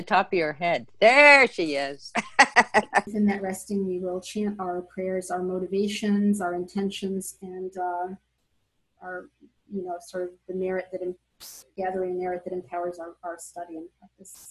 Top of your head. There she is. In that resting, we will chant our prayers, our motivations, our intentions, and our, sort of the merit that gathering merit that empowers our study and practice.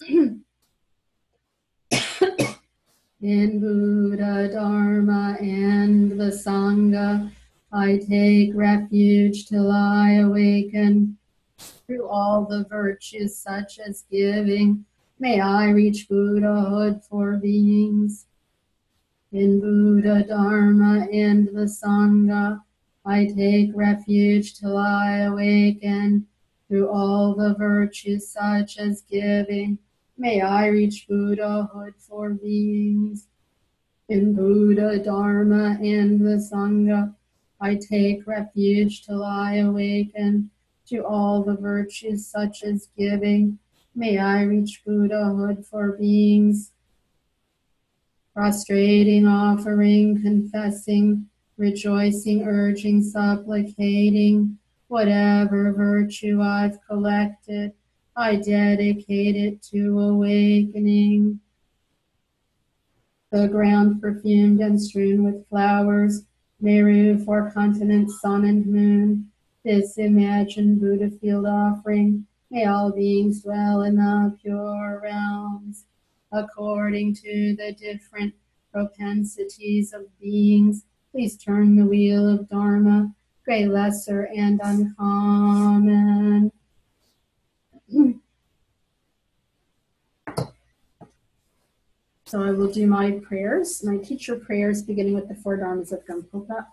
In Buddha, Dharma, and the Sangha, I take refuge till I awaken. Through all the virtues such as giving, may I reach Buddhahood for beings. In Buddha, Dharma, and the Sangha, I take refuge till I awaken. Through all the virtues such as giving, may I reach Buddhahood for beings. In Buddha, Dharma, and the Sangha, I take refuge till I awaken. To all the virtues such as giving, may I reach Buddhahood for beings. Prostrating, offering, confessing, rejoicing, urging, supplicating, whatever virtue I've collected, I dedicate it to awakening. The ground perfumed and strewn with flowers, Meru, four continents, sun and moon, this imagined Buddha field offering, may all beings dwell in the pure realms, according to the different propensities of beings. Please turn the wheel of Dharma, great, lesser, and uncommon. So I will do my prayers, my teacher prayers, beginning with the four dharmas of Gampopa.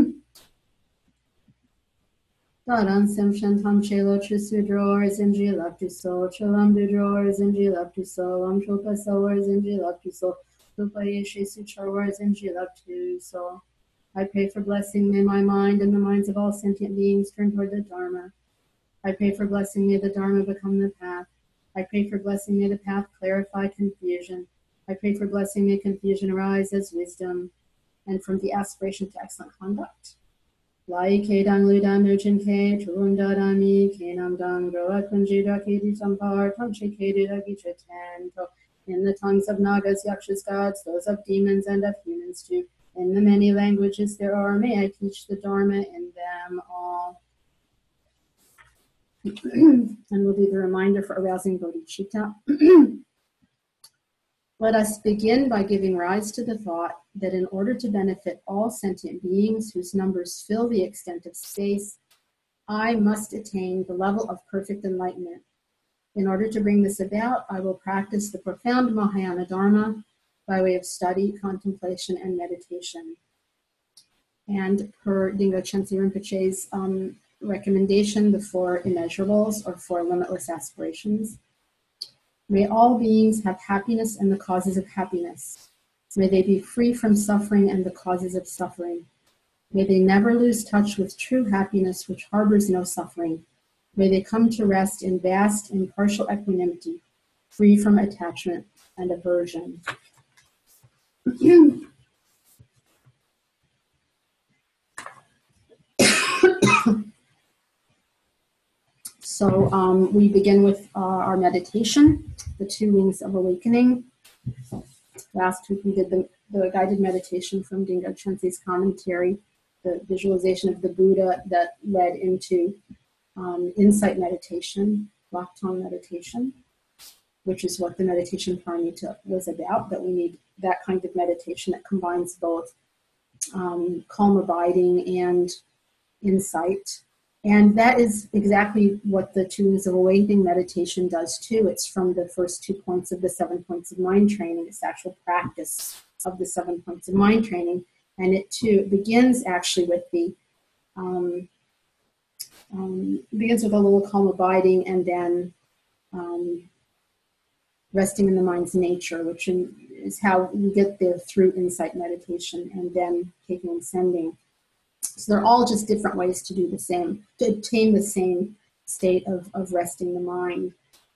Daran sem shantam chelo chisudror zinji laptu so chelam dudror zinji laptu so chopa sawar zinji laptu so lupa yeshi suchor zinji laptu so. I pray for blessing. May my mind and the minds of all sentient beings turn toward the Dharma. I pray for blessing. May the Dharma become the path. I pray for blessing. May the path clarify confusion. I pray for blessing. May confusion arise as wisdom, and from the aspiration to excellent conduct. Lai ke dang lu dan nu chin ke chulun da dan mi ke nam dang groa kunji da ke di sampar tam che ke di da ki chetan to. In the tongues of nagas, yakshas, gods, those of demons and of humans too. In the many languages there are, may I teach the Dharma in them all. And we'll do the reminder for arousing bodhicitta. Let us begin by giving rise to the thought that in order to benefit all sentient beings whose numbers fill the extent of space, I must attain the level of perfect enlightenment. In order to bring this about, I will practice the profound Mahayana Dharma by way of study, contemplation, and meditation. And per Dingo Chensi Rinpoche's recommendation, the four immeasurables or four limitless aspirations. May all beings have happiness and the causes of happiness. May they be free from suffering and the causes of suffering. May they never lose touch with true happiness, which harbors no suffering. May they come to rest in vast, impartial equanimity, free from attachment and aversion. So we begin with our meditation, the two wings of awakening. Last week we did the guided meditation from Dingo Chensi's commentary, the visualization of the Buddha that led into insight meditation, Lakton meditation, which is what the meditation paramita was about, that we need that kind of meditation that combines both calm abiding and insight. And that is exactly what the two wings of awakening meditation does too. It's from the first 2 points of the 7 points of mind training. It's actual practice of the 7 points of mind training. And it too begins actually with the begins with a little calm abiding, and then resting in the mind's nature, which is how you get there through insight meditation, and then taking and sending. So they're all just different ways to do the same, to attain the same state of resting the mind.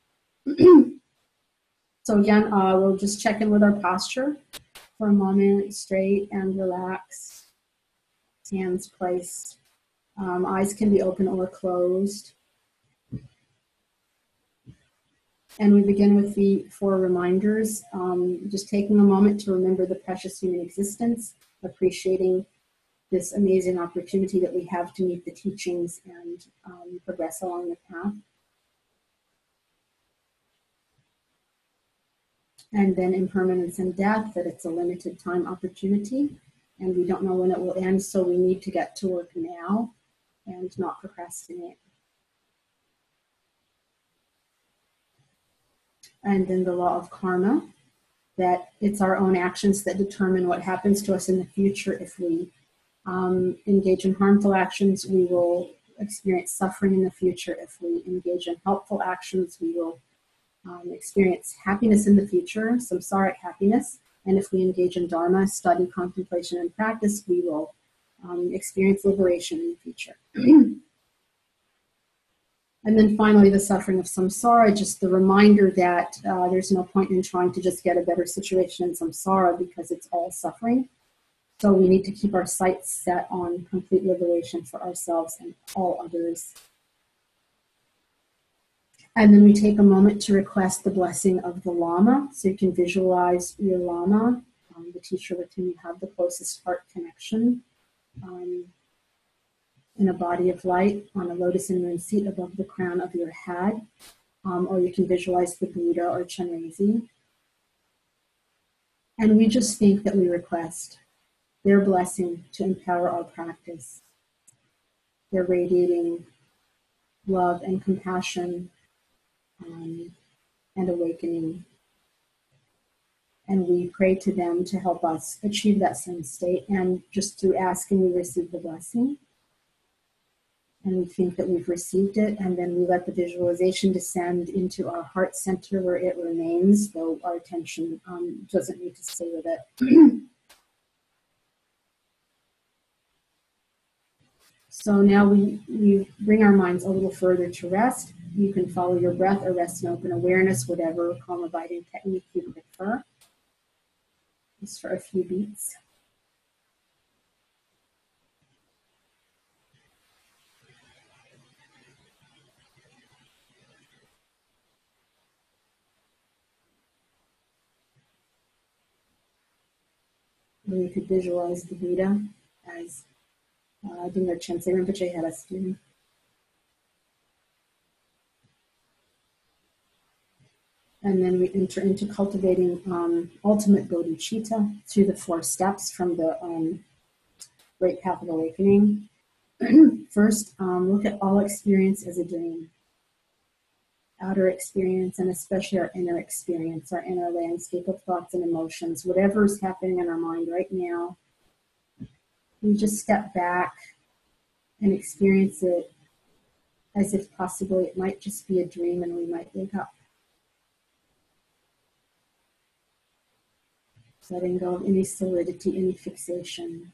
So again, we'll just check in with our posture for a moment, straight and relaxed, hands placed. Eyes can be open or closed. And we begin with the 4 reminders, just taking a moment to remember the precious human existence, appreciating this amazing opportunity that we have to meet the teachings and progress along the path. And then impermanence and death, that it's a limited time opportunity and we don't know when it will end, so we need to get to work now and not procrastinate. And then the law of karma, that it's our own actions that determine what happens to us in the future. If we engage in harmful actions, we will experience suffering in the future. If we engage in helpful actions, we will experience happiness in the future, samsaric happiness. And if we engage in dharma, study, contemplation, and practice, we will experience liberation in the future. And then finally, the suffering of samsara, just the reminder that there's no point in trying to just get a better situation in samsara because it's all suffering. So we need to keep our sights set on complete liberation for ourselves and all others. And then we take a moment to request the blessing of the Lama. So you can visualize your Lama, the teacher with whom you have the closest heart connection, in a body of light on a lotus and moon seat above the crown of your head. Or you can visualize the Buddha or Chenrezig. And we just think that we request their blessing to empower our practice. They're radiating love and compassion and awakening. And we pray to them to help us achieve that same state. And just through asking, we receive the blessing. And we think that we've received it. And then we let the visualization descend into our heart center where it remains, though our attention doesn't need to stay with it. So now we bring our minds a little further to rest. You can follow your breath or rest in open awareness, whatever calm abiding technique you prefer. Just for a few beats. Or you could visualize the Buddha as Dingpa Chense Rinpoche had us do. And then we enter into cultivating ultimate bodhicitta through the 4 steps from the Great Path of Awakening. First, look at all experience as a dream. Outer experience, and especially our inner experience, our inner landscape of thoughts and emotions, whatever is happening in our mind right now. We just step back and experience it as if possibly it might just be a dream and we might wake up. Letting go of any solidity, any fixation.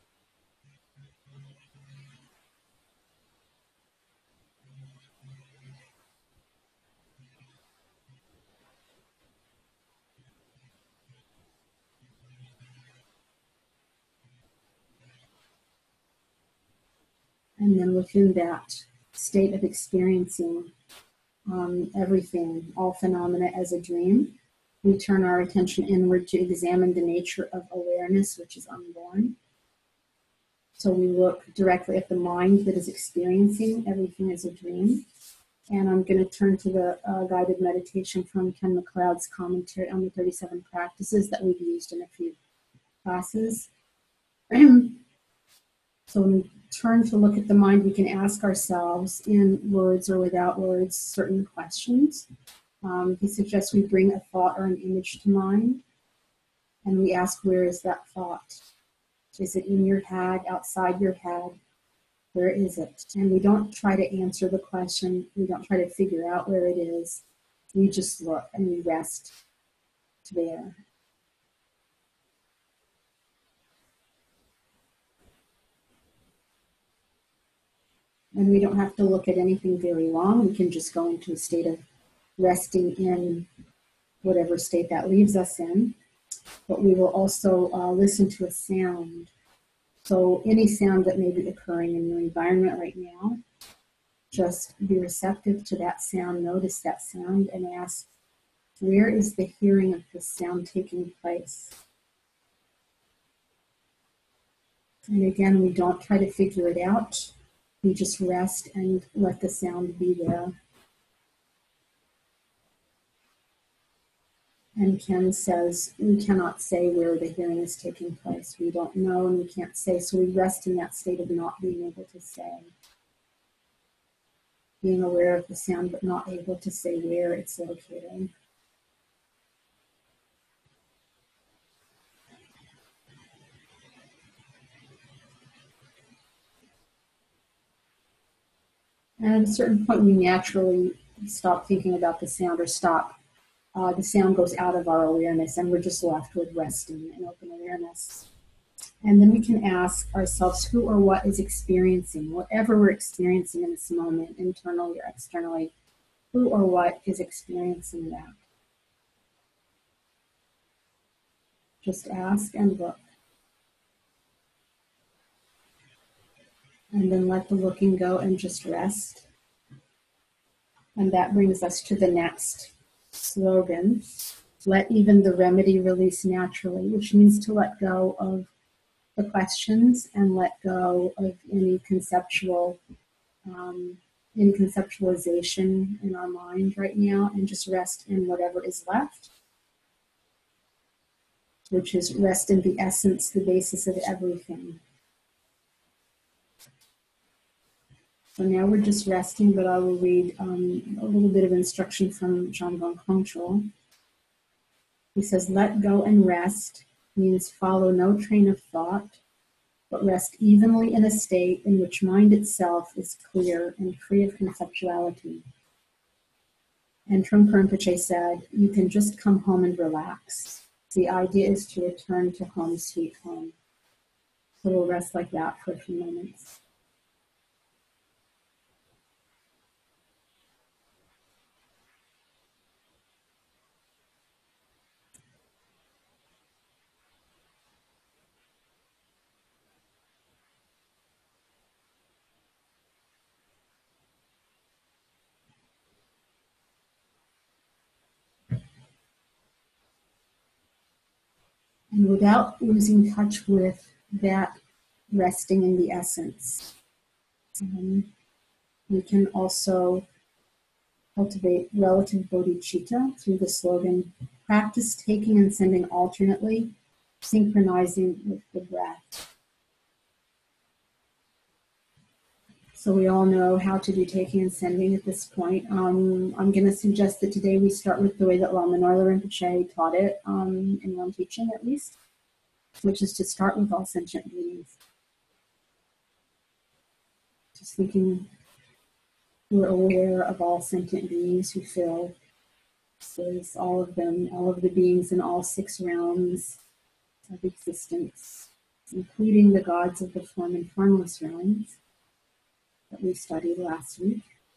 And then within that state of experiencing everything, all phenomena as a dream, we turn our attention inward to examine the nature of awareness, which is unborn. So we look directly at the mind that is experiencing everything as a dream. And I'm going to turn to the guided meditation from Ken MacLeod's commentary on the 37 practices that we've used in a few classes. So when we turn to look at the mind, we can ask ourselves in words or without words certain questions. He suggests we bring a thought or an image to mind, and we ask, where is that thought? Is it in your head, outside your head? Where is it? And we don't try to answer the question. We don't try to figure out where it is. We just look and we rest there. And we don't have to look at anything very long. We can just go into a state of resting in whatever state that leaves us in. But we will also listen to a sound. So any sound that may be occurring in your environment right now, just be receptive to that sound, notice that sound, and ask, Where is the hearing of this sound taking place? And again, we don't try to figure it out. We just rest and let the sound be there. And Ken says, we cannot say where the hearing is taking place. We don't know and we can't say, so we rest in that state of not being able to say. Being aware of the sound, but not able to say where it's located. And at a certain point, we naturally stop thinking about the sound or stop. The sound goes out of our awareness and we're just left with resting and open awareness. And then we can ask ourselves who or what is experiencing, whatever we're experiencing in this moment, internally or externally, who or what is experiencing that. Just ask and look. And then let the looking go and just rest. And that brings us to the next slogan. Let even the remedy release naturally, which means to let go of the questions and let go of any conceptualization in our mind right now and just rest in whatever is left, which is rest in the essence, the basis of everything. So now we're just resting, but I will read a little bit of instruction from John von Control. He says, let go and rest means follow no train of thought, but rest evenly in a state in which mind itself is clear and free of conceptuality. And Trungpa Rinpoche said, you can just come home and relax. The idea is to return to home, sweet home. So we'll rest like that for a few moments. And without losing touch with that resting in the essence, we can also cultivate relative bodhicitta through the slogan, practice taking and sending alternately, synchronizing with the breath. So we all know how to do taking and sending at this point. I'm going to suggest that today we start with the way that Lama Norla Rinpoche taught it, in one teaching at least, which is to start with all sentient beings. Just thinking we're aware of all sentient beings who fill space, all of them, all of the beings in all 6 realms of existence, including the gods of the form and formless realms that we studied last week.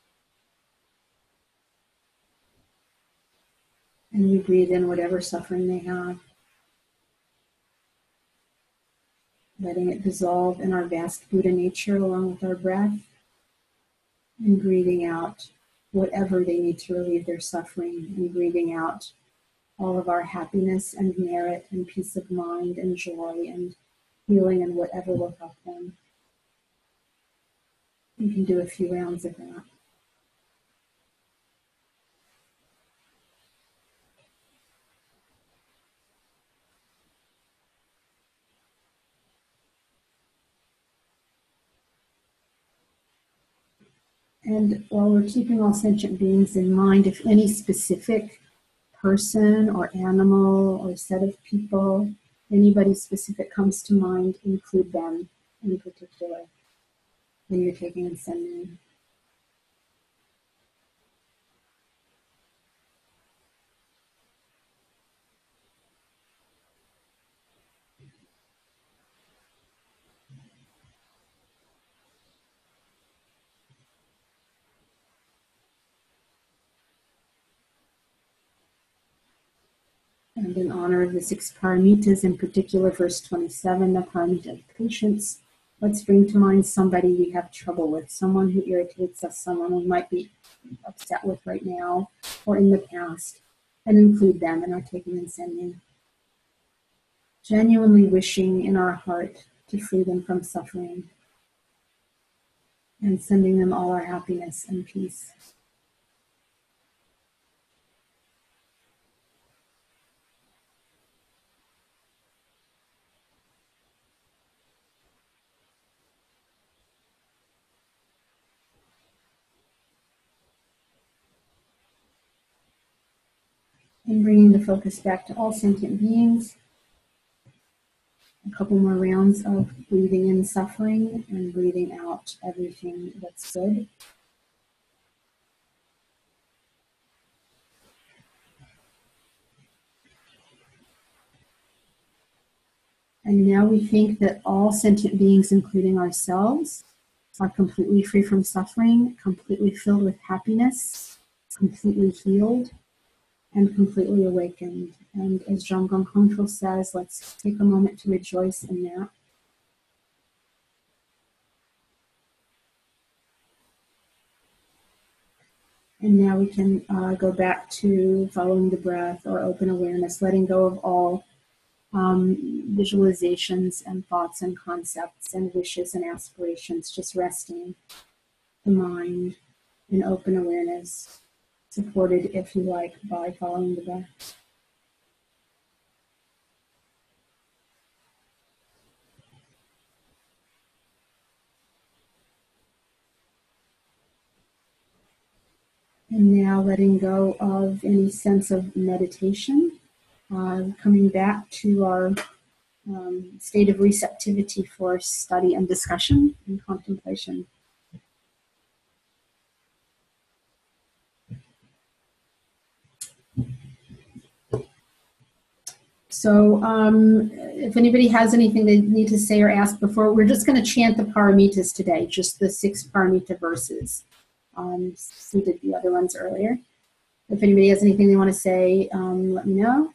And we breathe in whatever suffering they have, letting it dissolve in our vast Buddha nature along with our breath, and breathing out whatever they need to relieve their suffering, and breathing out all of our happiness and merit and peace of mind and joy and healing and whatever will help them. You can do a few rounds of that. And while we're keeping all sentient beings in mind, if any specific person or animal or set of people, anybody specific comes to mind, include them in particular when you're taking and sending. And in honor of the 6 paramitas, in particular, verse 27, the paramita of patience, let's bring to mind somebody we have trouble with, someone who irritates us, someone we might be upset with right now or in the past. and include them in our taking and sending. Genuinely wishing in our heart to free them from suffering and sending them all our happiness and peace. And bringing the focus back to all sentient beings. A couple more rounds of breathing in suffering and breathing out everything that's good. And now we think that all sentient beings, including ourselves, are completely free from suffering, completely filled with happiness, completely healed, and completely awakened. And as Jamgon Kongtrul says, let's take a moment to rejoice in that. And now we can go back to following the breath or open awareness, letting go of all visualizations and thoughts and concepts and wishes and aspirations, just resting the mind in open awareness, supported, if you like, by following the breath. And now letting go of any sense of meditation, coming back to our state of receptivity for study and discussion and contemplation. So if anybody has anything they need to say or ask before, we're just going to chant the paramitas today, just the 6 paramita verses. We did the other ones earlier. If anybody has anything they want to say, let me know.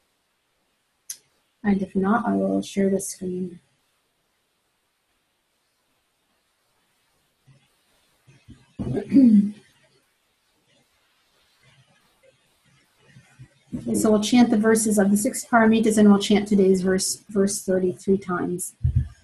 And if not, I will share the screen. Okay, so we'll chant the verses of the 6 paramitas, and we'll chant today's verse 33 times.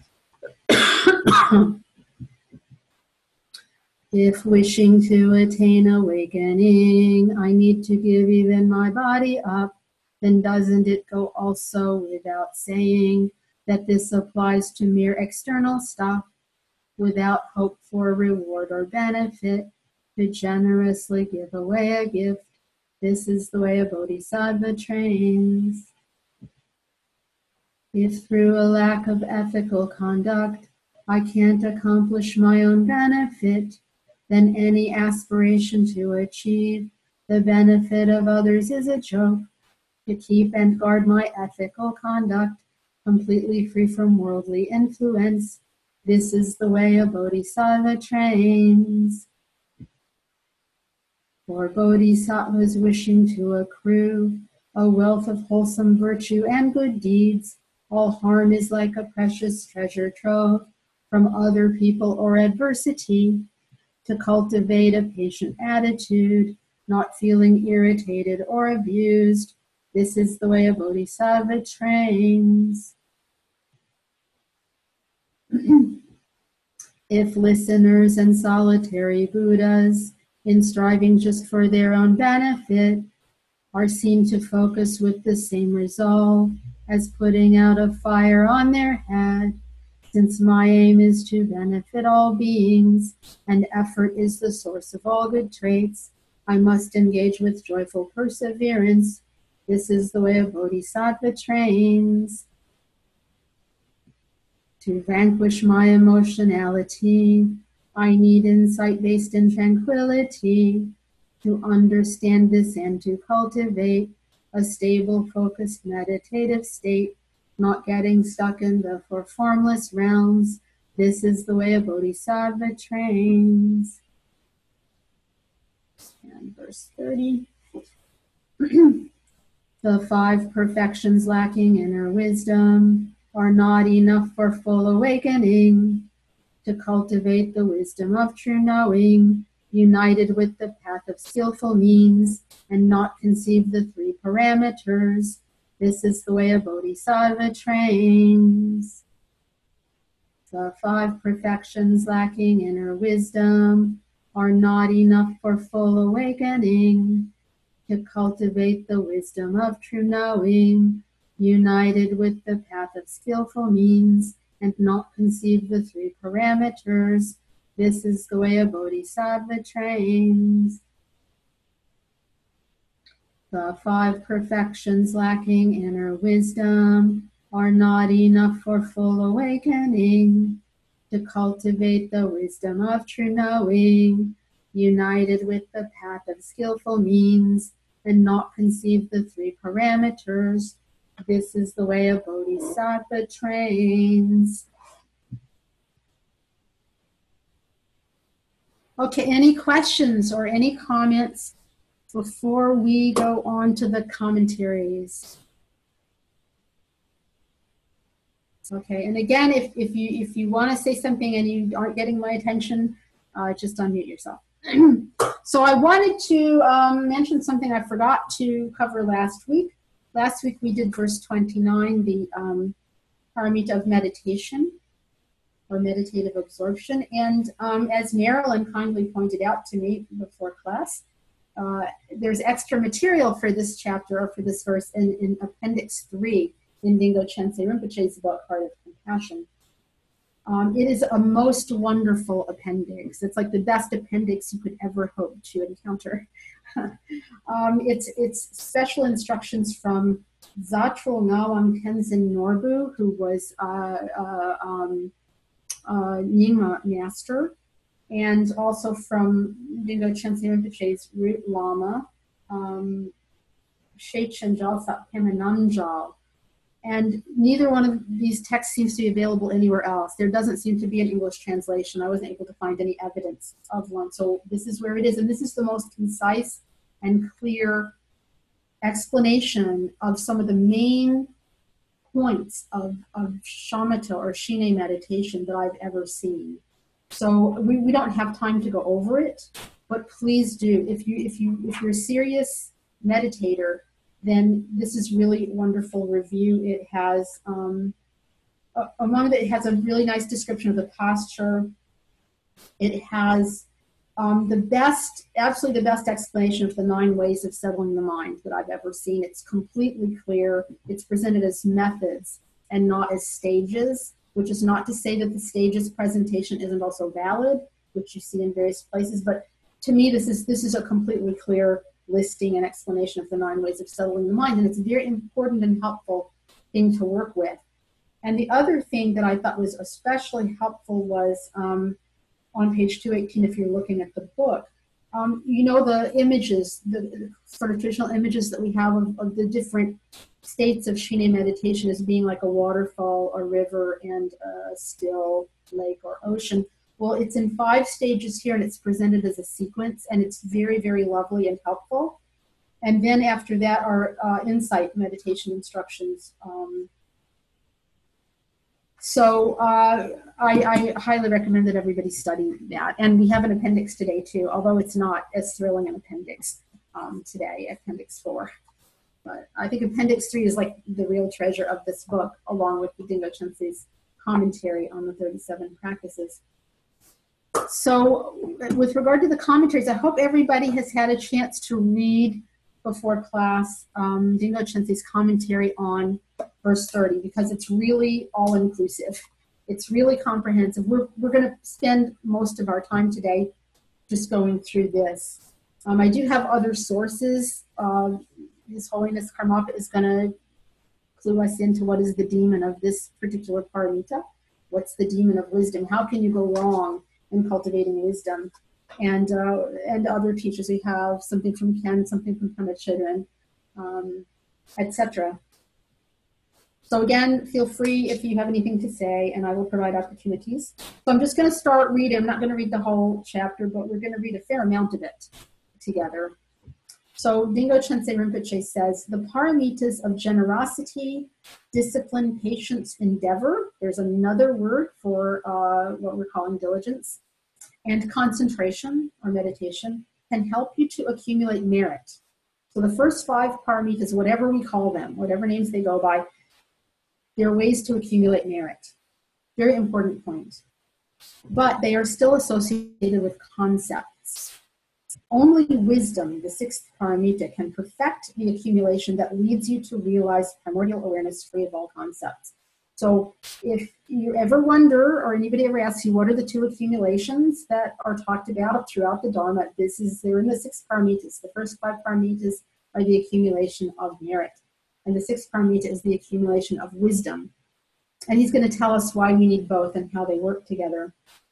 If wishing to attain awakening, I need to give even my body up, then doesn't it go also without saying that this applies to mere external stuff, without hope for reward or benefit, to generously give away a gift? This is the way a bodhisattva trains. If through a lack of ethical conduct I can't accomplish my own benefit, then any aspiration to achieve the benefit of others is a joke. To keep and guard my ethical conduct, completely free from worldly influence, this is the way a bodhisattva trains. For bodhisattvas wishing to accrue a wealth of wholesome virtue and good deeds, all harm is like a precious treasure trove from other people or adversity. To cultivate a patient attitude, not feeling irritated or abused, this is the way a bodhisattva trains. If listeners and solitary Buddhas, in striving just for their own benefit, are seen to focus with the same resolve as putting out a fire on their head, since my aim is to benefit all beings, and effort is the source of all good traits, I must engage with joyful perseverance. This is the way a bodhisattva trains. To vanquish my emotionality, I need insight based in tranquility. To understand this and to cultivate a stable, focused, meditative state, not getting stuck in the four formless realms. This is the way a bodhisattva trains. And verse 30. The 5 perfections lacking inner wisdom are not enough for full awakening. To cultivate the wisdom of true knowing, united with the path of skillful means, and not conceive the three parameters. This is the way a bodhisattva trains. The five perfections lacking inner wisdom are not enough for full awakening. To cultivate the wisdom of true knowing, united with the path of skillful means, and not conceive the three parameters. This is the way a bodhisattva trains. The five perfections lacking inner wisdom are not enough for full awakening. To cultivate the wisdom of true knowing, united with the path of skillful means, and not conceive the three parameters. This is the way a bodhisattva trains. Okay, any questions or any comments before we go on to the commentaries? Okay, and again, if you want to say something and you aren't getting my attention, just unmute yourself. So I wanted to mention something I forgot to cover last week. Last week we did verse 29, the paramita of meditation, or meditative absorption. And as Marilyn kindly pointed out to me before class, there's extra material for this chapter, or for this verse, in Appendix 3 in Dingo Chense Rinpoche's book, Heart of Compassion. It is a most wonderful appendix. It's like the best appendix you could ever hope to encounter. It's special instructions from Zatrul Ngawang Tenzin Norbu, who was Nyingma master, and also from Dingo Chense Rinpoche's root lama, Shechen Jalsat Pemananjal. And neither one of these texts seems to be available anywhere else. There doesn't seem to be an English translation. I wasn't able to find any evidence of one. So this is where it is. And this is the most concise and clear explanation of some of the main points of shamatha or shine meditation that I've ever seen. So we don't have time to go over it, but please do. If you're a serious meditator, then this is really wonderful review. It has it has a really nice description of the posture. It has absolutely the best explanation of the 9 ways of settling the mind that I've ever seen. It's completely clear. It's presented as methods and not as stages, which is not to say that the stages presentation isn't also valid, which you see in various places. But to me, this is a completely clear listing and explanation of the 9 ways of settling the mind, and it's a very important and helpful thing to work with. And the other thing that I thought was especially helpful was on page 218, if you're looking at the book, you know, the images, the sort of traditional images that we have of the different states of shine meditation as being like a waterfall, a river, and a still lake or ocean. Well, it's in 5 stages here, and it's presented as a sequence, and it's very, very lovely and helpful. And then after that are insight meditation instructions. So I highly recommend that everybody study that. And we have an appendix today, too, although it's not as thrilling an appendix today, Appendix 4. But I think Appendix 3 is like the real treasure of this book, along with the Dingo Chense's commentary on the 37 practices. So with regard to the commentaries, I hope everybody has had a chance to read before class Dingo Chense's commentary on verse 30, because it's really all-inclusive. It's really comprehensive. We're going to spend most of our time today just going through this. I do have other sources. His Holiness Karmapa is going to clue us into what is the demon of this particular paramita. What's the demon of wisdom? How can you go wrong in cultivating wisdom? And other teachers, we have something from Ken, something from Pema Chodron, etc. So again, feel free if you have anything to say, and I will provide opportunities. So I'm just going to start reading. I'm not going to read the whole chapter, but we're going to read a fair amount of it together. So Dingo Chense Rinpoche says, the paramitas of generosity, discipline, patience, endeavor. There's another word for what we're calling diligence. And concentration or meditation can help you to accumulate merit. So the first 5 paramitas, whatever we call them, whatever names they go by, they're ways to accumulate merit. Very important point. But they are still associated with concepts. Only wisdom, the 6th paramita, can perfect the accumulation that leads you to realize primordial awareness free of all concepts. So if you ever wonder, or anybody ever asks you, what are the 2 accumulations that are talked about throughout the Dharma, they're in the 6 paramitas. The first 5 paramitas are the accumulation of merit. And the 6th paramita is the accumulation of wisdom. And he's going to tell us why we need both and how they work together.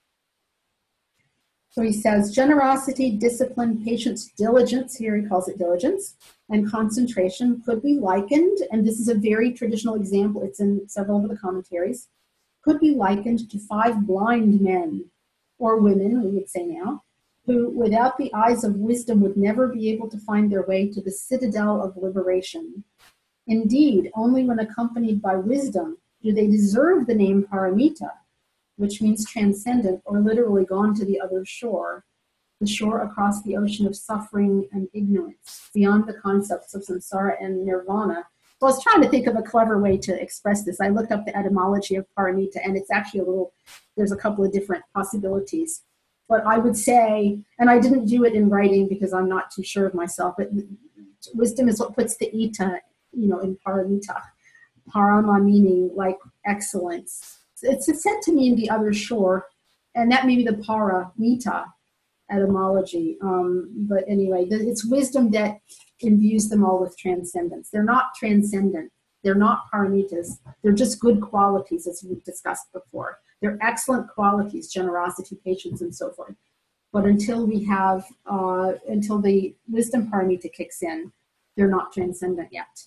So he says, generosity, discipline, patience, diligence, here he calls it diligence, and concentration could be likened, and this is a very traditional example, it's in several of the commentaries, could be likened to 5 blind men, or women, we would say now, who without the eyes of wisdom would never be able to find their way to the citadel of liberation. Indeed, only when accompanied by wisdom do they deserve the name paramita, which means transcendent, or literally gone to the other shore, the shore across the ocean of suffering and ignorance, beyond the concepts of samsara and nirvana. So I was trying to think of a clever way to express this. I looked up the etymology of paramita, and it's actually there's a couple of different possibilities. But I would say, and I didn't do it in writing because I'm not too sure of myself, but wisdom is what puts the ita, in paramita. Parama meaning like excellence. It's said to mean the other shore, and that may be the paramita etymology. But anyway, it's wisdom that imbues them all with transcendence. They're not transcendent. They're not paramitas. They're just good qualities, as we've discussed before. They're excellent qualities, generosity, patience, and so forth. But until the wisdom paramita kicks in, they're not transcendent yet.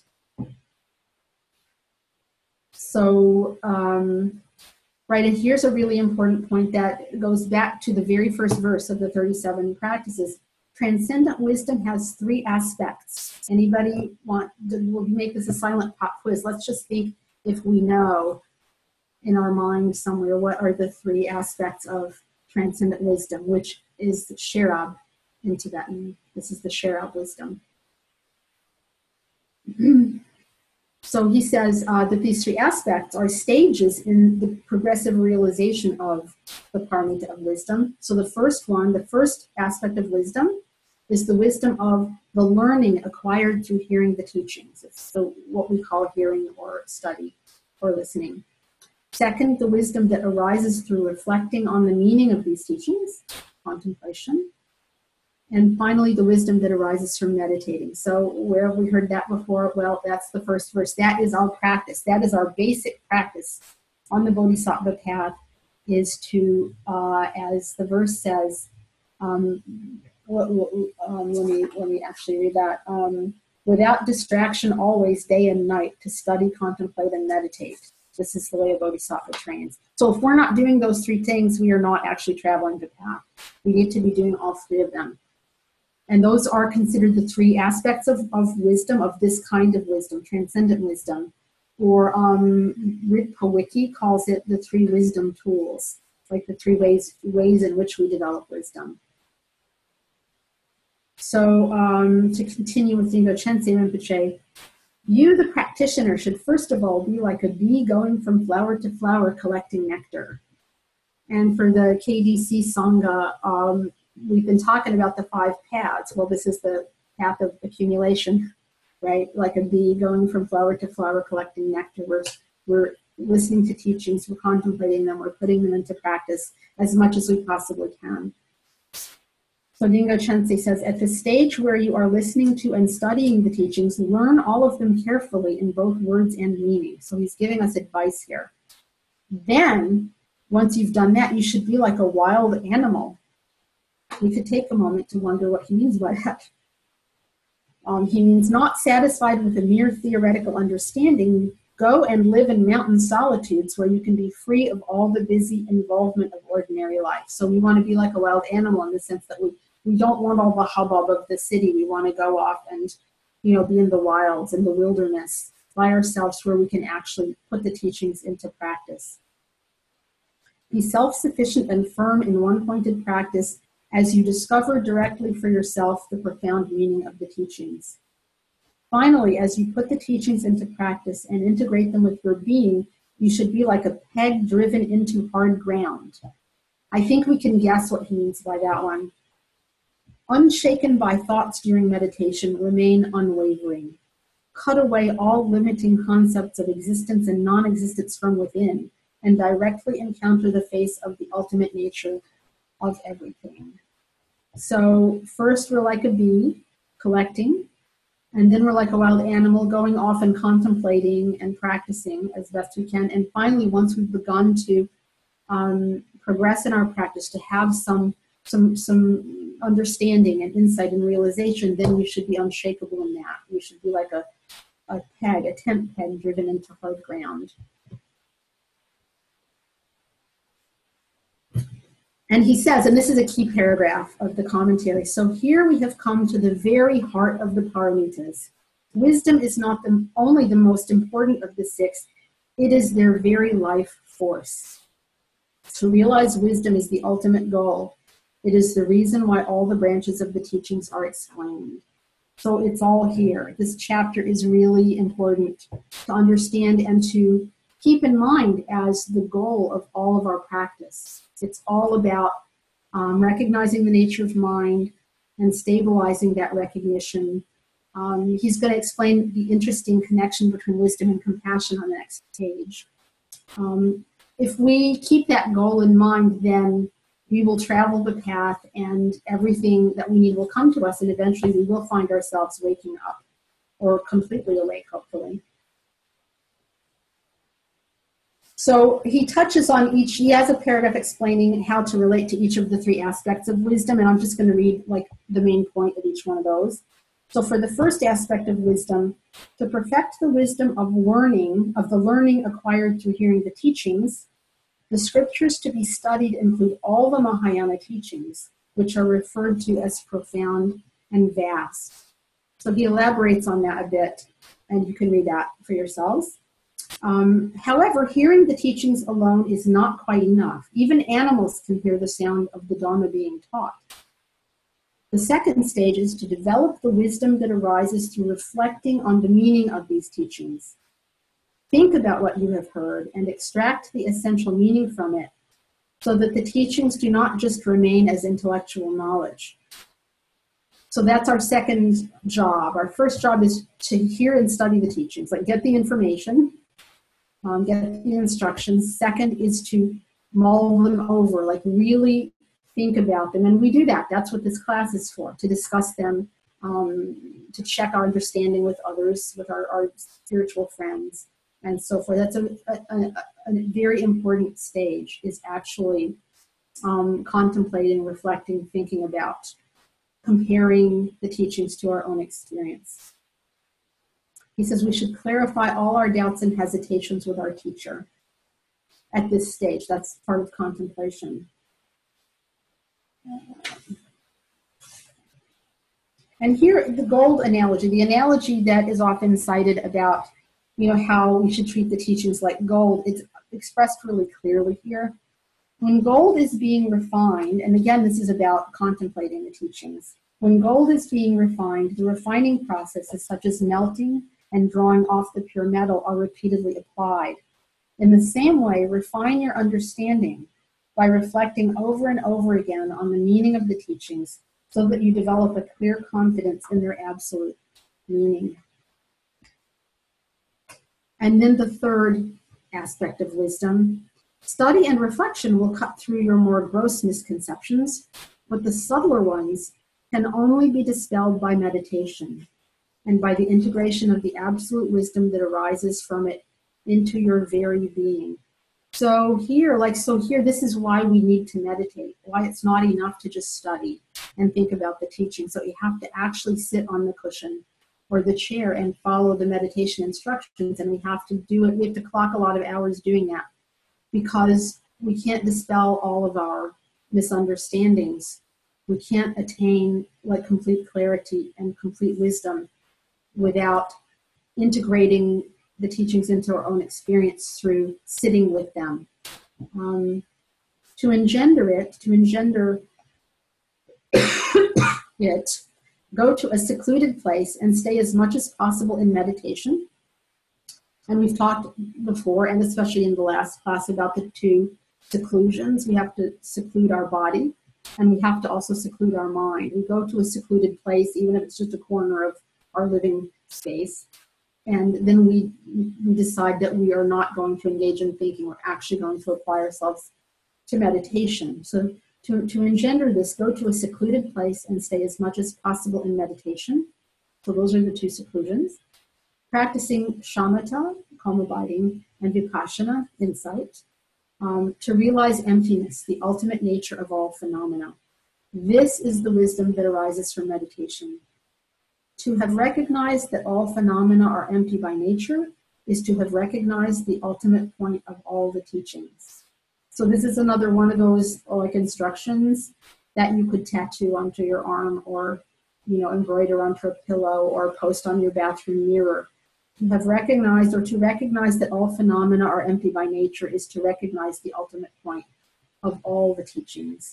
So, right, and here's a really important point that goes back to the very first verse of the 37 practices. Transcendent wisdom has 3 aspects. Anybody we'll make this a silent pop quiz. Let's just think if we know in our mind somewhere what are the 3 aspects of transcendent wisdom, which is Sherab in Tibetan. This is the Sherab wisdom. So he says that these 3 aspects are stages in the progressive realization of the paramita of wisdom. So the first aspect of wisdom is the wisdom of the learning acquired through hearing the teachings. It's what we call hearing or study or listening. Second, the wisdom that arises through reflecting on the meaning of these teachings, contemplation. And finally, the wisdom that arises from meditating. So where have we heard that before? Well, that's the first verse. That is our practice. That is our basic practice on the Bodhisattva path, is to, as the verse says, let me actually read that. Without distraction, always, day and night, to study, contemplate, and meditate. This is the way a Bodhisattva trains. So if we're not doing those 3 things, we are not actually traveling the path. We need to be doing all 3 of them. And those are considered the 3 aspects of wisdom, of this kind of wisdom, transcendent wisdom. Or Ritpa Wiki calls it the 3 wisdom tools, like the 3 ways in which we develop wisdom. So to continue with Dingo Chense Rinpoche, you, the practitioner, should first of all be like a bee going from flower to flower collecting nectar. And for the KDC Sangha, we've been talking about the 5 paths. Well, this is the path of accumulation, right? Like a bee going from flower to flower collecting nectar. We're listening to teachings, we're contemplating them, we're putting them into practice as much as we possibly can. So Dingo Chense says, at the stage where you are listening to and studying the teachings, learn all of them carefully in both words and meaning. So he's giving us advice here. Then, once you've done that, you should be like a wild animal. We could take a moment to wonder what he means by that. He means not satisfied with a mere theoretical understanding. Go and live in mountain solitudes where you can be free of all the busy involvement of ordinary life. So we want to be like a wild animal in the sense that we don't want all the hubbub of the city. We want to go off and, be in the wilds, in the wilderness, by ourselves, where we can actually put the teachings into practice. Be self-sufficient and firm in one-pointed practice as you discover directly for yourself the profound meaning of the teachings. Finally, as you put the teachings into practice and integrate them with your being, you should be like a peg driven into hard ground. I think we can guess what he means by that one. Unshaken by thoughts during meditation, remain unwavering. Cut away all limiting concepts of existence and non-existence from within, and directly encounter the face of the ultimate nature of everything. So first we're like a bee, collecting, and then we're like a wild animal, going off and contemplating and practicing as best we can. And finally, once we've begun to progress in our practice, to have some understanding and insight and realization, then we should be unshakable in that. We should be like a peg, a tent peg driven into hard ground. And he says, and this is a key paragraph of the commentary, so here we have come to the very heart of the paramitas. Wisdom is not only the most important of the six, it is their very life force. To realize wisdom is the ultimate goal. It is the reason why all the branches of the teachings are explained. So it's all here. This chapter is really important to understand and to keep in mind as the goal of all of our practice. It's all about recognizing the nature of mind and stabilizing that recognition. He's going to explain the interesting connection between wisdom and compassion on the next page. If we keep that goal in mind, then we will travel the path and everything that we need will come to us, and eventually we will find ourselves waking up or completely awake, hopefully. So he touches on each, he has a paragraph explaining how to relate to each of the three aspects of wisdom, and I'm just going to read like the main point of each one of those. So for the first aspect of wisdom, to perfect the wisdom of learning, of the learning acquired through hearing the teachings, the scriptures to be studied include all the Mahayana teachings, which are referred to as profound and vast. So he elaborates on that a bit, and you can read that for yourselves. However, hearing the teachings alone is not quite enough. Even animals can hear the sound of the Dharma being taught. The second stage is to develop the wisdom that arises through reflecting on the meaning of these teachings. Think about what you have heard and extract the essential meaning from it so that the teachings do not just remain as intellectual knowledge. So that's our second job. Our first job is to hear and study the teachings, like get the information, get the instructions. Second is to mull them over, like really think about them. And we do that. That's what this class is for, to discuss them, to check our understanding with others, with our spiritual friends, and so forth. That's a very important stage, is actually contemplating, reflecting, thinking about, comparing the teachings to our own experience. He says we should clarify all our doubts and hesitations with our teacher at this stage. That's part of contemplation. And here, the gold analogy, the analogy that is often cited about, how we should treat the teachings like gold, it's expressed really clearly here. When gold is being refined, and again, this is about contemplating the teachings. When gold is being refined, the refining processes such as melting and drawing off the pure metal are repeatedly applied. In the same way, refine your understanding by reflecting over and over again on the meaning of the teachings so that you develop a clear confidence in their absolute meaning. And then the third aspect of wisdom, study and reflection will cut through your more gross misconceptions, but the subtler ones can only be dispelled by meditation and by the integration of the absolute wisdom that arises from it into your very being. So here, this is why we need to meditate, why it's not enough to just study and think about the teaching. So you have to actually sit on the cushion or the chair and follow the meditation instructions, and we have to do it. We have to clock a lot of hours doing that because we can't dispel all of our misunderstandings. We can't attain complete clarity and complete wisdom without integrating the teachings into our own experience through sitting with them. To engender it, go to a secluded place and stay as much as possible in meditation. And we've talked before, and especially in the last class, about the two seclusions. We have to seclude our body, and we have to also seclude our mind. We go to a secluded place, even if it's just a corner of our living space, and then we decide that we are not going to engage in thinking. We're actually going to apply ourselves to meditation. So to engender this, go to a secluded place and stay as much as possible in meditation. So those are the two seclusions. Practicing shamatha, calm abiding, and vipassana, insight, to realize emptiness, the ultimate nature of all phenomena. This is the wisdom that arises from meditation. To have recognized that all phenomena are empty by nature is to have recognized the ultimate point of all the teachings. So this is another one of those like instructions that you could tattoo onto your arm, or embroider onto a pillow, or post on your bathroom mirror. To have recognized, or to recognize that all phenomena are empty by nature, is to recognize the ultimate point of all the teachings.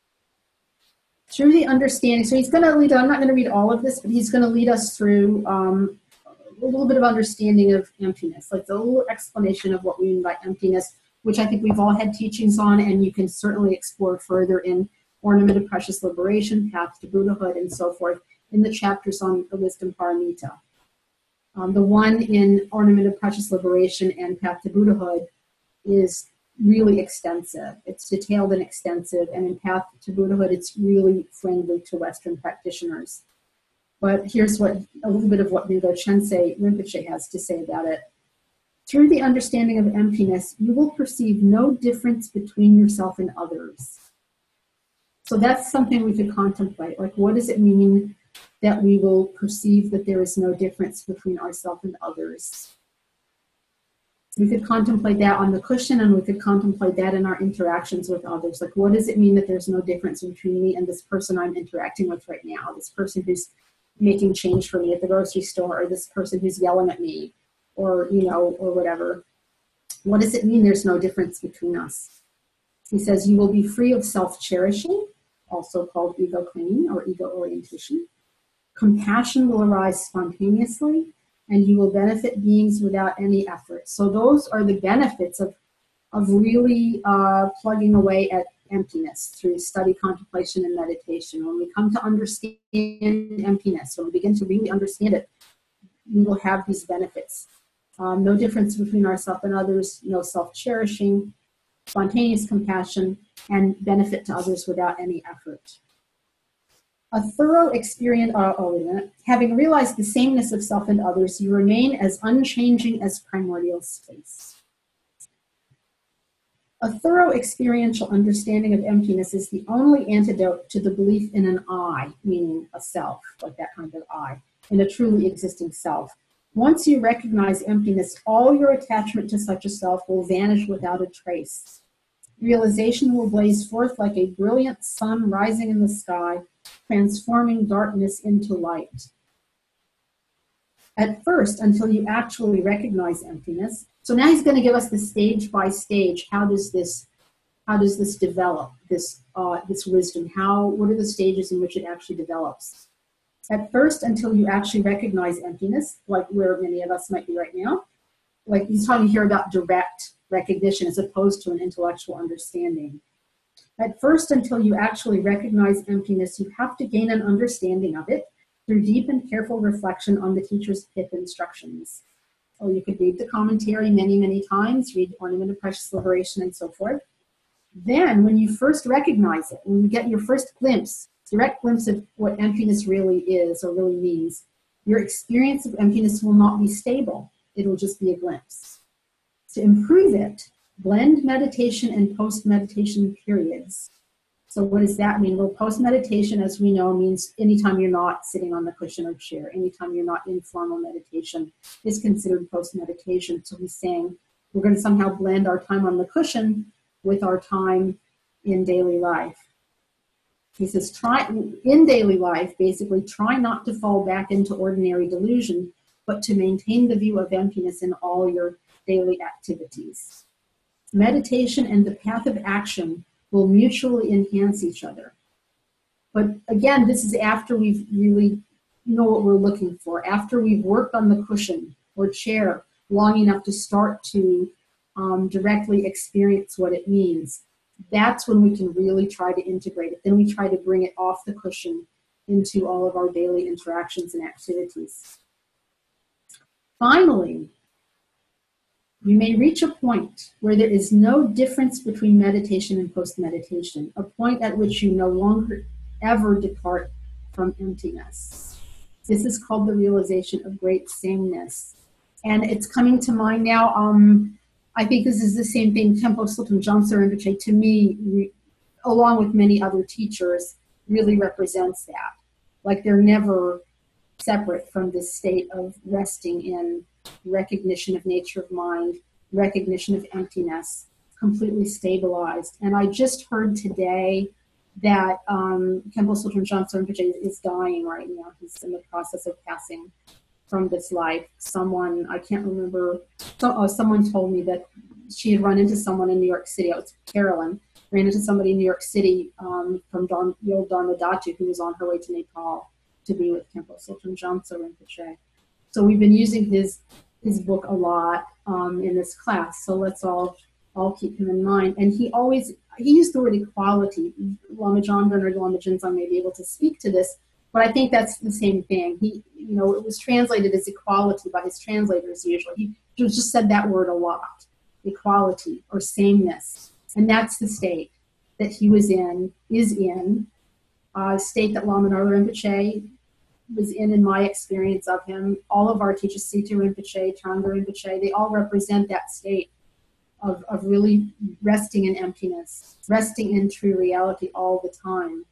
Through the understanding, so he's going to lead, I'm not going to read all of this, but he's going to lead us through a little bit of understanding of emptiness, like the little explanation of what we mean by emptiness, which I think we've all had teachings on, and you can certainly explore further in Ornament of Precious Liberation, Path to Buddhahood, and so forth, in the chapters on the Wisdom Paramita. The one in Ornament of Precious Liberation and Path to Buddhahood is really extensive. It's detailed and extensive, and in Path to Buddhahood, it's really friendly to Western practitioners. But here's a little bit of what Nyingpo Chensei Rinpoche has to say about it. Through the understanding of emptiness, you will perceive no difference between yourself and others. So that's something we could contemplate. Like, what does it mean that we will perceive that there is no difference between ourselves and others? We could contemplate that on the cushion, and we could contemplate that in our interactions with others. Like, what does it mean that there's no difference between me and this person I'm interacting with right now, this person who's making change for me at the grocery store, or this person who's yelling at me, or whatever. What does it mean there's no difference between us? He says, you will be free of self-cherishing, also called ego clinging or ego orientation. Compassion will arise spontaneously, and you will benefit beings without any effort. So those are the benefits of really plugging away at emptiness through study, contemplation, and meditation. When we come to understand emptiness, when we begin to really understand it, we will have these benefits. No difference between ourselves and others, no self-cherishing, spontaneous compassion, and benefit to others without any effort. A thorough experience, having realized the sameness of self and others, you remain as unchanging as primordial space. A thorough experiential understanding of emptiness is the only antidote to the belief in an I, meaning a self, like that kind of I, in a truly existing self. Once you recognize emptiness, all your attachment to such a self will vanish without a trace. Realization will blaze forth like a brilliant sun rising in the sky, transforming darkness into light. At first, until you actually recognize emptiness. So now he's going to give us the stage by stage. How does this develop? This wisdom. What are the stages in which it actually develops? At first, until you actually recognize emptiness, like where many of us might be right now. Like he's talking here about direct recognition as opposed to an intellectual understanding. At first, until you actually recognize emptiness, you have to gain an understanding of it through deep and careful reflection on the teacher's pith instructions. So you could read the commentary many, many times, read Ornament of Precious Liberation, and so forth. Then, when you first recognize it, when you get your first glimpse, direct glimpse of what emptiness really is or really means, your experience of emptiness will not be stable. It'll just be a glimpse. To improve it, blend meditation and post-meditation periods. So what does that mean? Well, post-meditation, as we know, means anytime you're not sitting on the cushion or chair, anytime you're not in formal meditation is considered post-meditation. So he's saying we're going to somehow blend our time on the cushion with our time in daily life. He says, in daily life, basically, try not to fall back into ordinary delusion, but to maintain the view of emptiness in all your daily activities. Meditation and the path of action will mutually enhance each other. But again, this is after we've really know what we're looking for, after we've worked on the cushion or chair long enough to start to directly experience what it means. That's when we can really try to integrate it. Then we try to bring it off the cushion into all of our daily interactions and activities. Finally, you may reach a point where there is no difference between meditation and post-meditation, a point at which you no longer ever depart from emptiness. This is called the realization of great sameness. And it's coming to mind now. I think this is the same thing Khenpo Sultan Gyaltsen Rinpoche, to me, along with many other teachers, really represents that. Like they're never separate from this state of resting in recognition of nature of mind, recognition of emptiness, completely stabilized. And I just heard today that Khenpo Sultan Gyaltsen Rinpoche is dying right now. He's in the process of passing from this life. Someone, I can't remember, someone told me that she had run into someone in New York City. It was Carolyn, ran into somebody in New York City from the old Dharma Datu who was on her way to Nepal to be with Khenpo Sultan Gyaltsen Rinpoche. So we've been using his book a lot in this class. So let's all keep him in mind. And he used the word equality. Lama John Bernard, Lama Jinzang may be able to speak to this, but I think that's the same thing. It was translated as equality by his translators usually. He just said that word a lot, equality or sameness. And that's the state that he is in, a state that Lama Narla Rinpoche was in my experience of him. All of our teachers, Situ Rinpoche, Trangpa Rinpoche, they all represent that state of really resting in emptiness, resting in true reality all the time.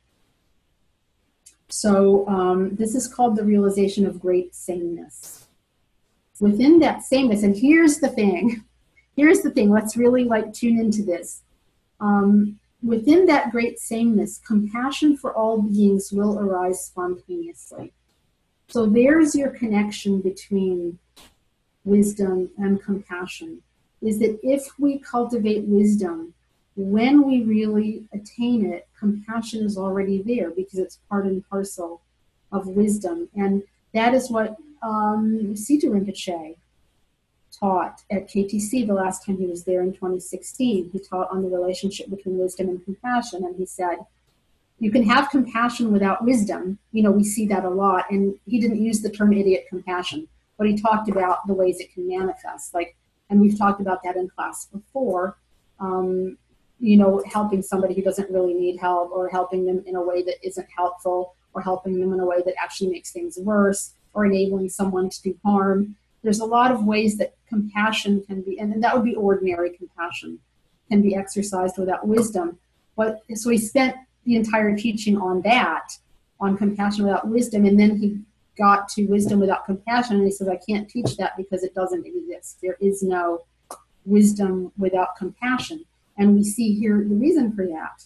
So this is called the realization of great sameness. Within that sameness, and here's the thing, let's really tune into this. Within that great sameness, compassion for all beings will arise spontaneously. So there's your connection between wisdom and compassion, is that if we cultivate wisdom, when we really attain it, compassion is already there because it's part and parcel of wisdom. And that is what Situ Rinpoche taught at KTC the last time he was there in 2016. He taught on the relationship between wisdom and compassion, and he said, you can have compassion without wisdom. We see that a lot, and he didn't use the term idiot compassion, but he talked about the ways it can manifest. And we've talked about that in class before, helping somebody who doesn't really need help, or helping them in a way that isn't helpful, or helping them in a way that actually makes things worse, or enabling someone to do harm. There's a lot of ways that compassion can be, and that would be ordinary compassion, can be exercised without wisdom. So he spent the entire teaching on that, on compassion without wisdom, and then he got to wisdom without compassion, and he says, I can't teach that because it doesn't exist. There is no wisdom without compassion. And we see here the reason for that.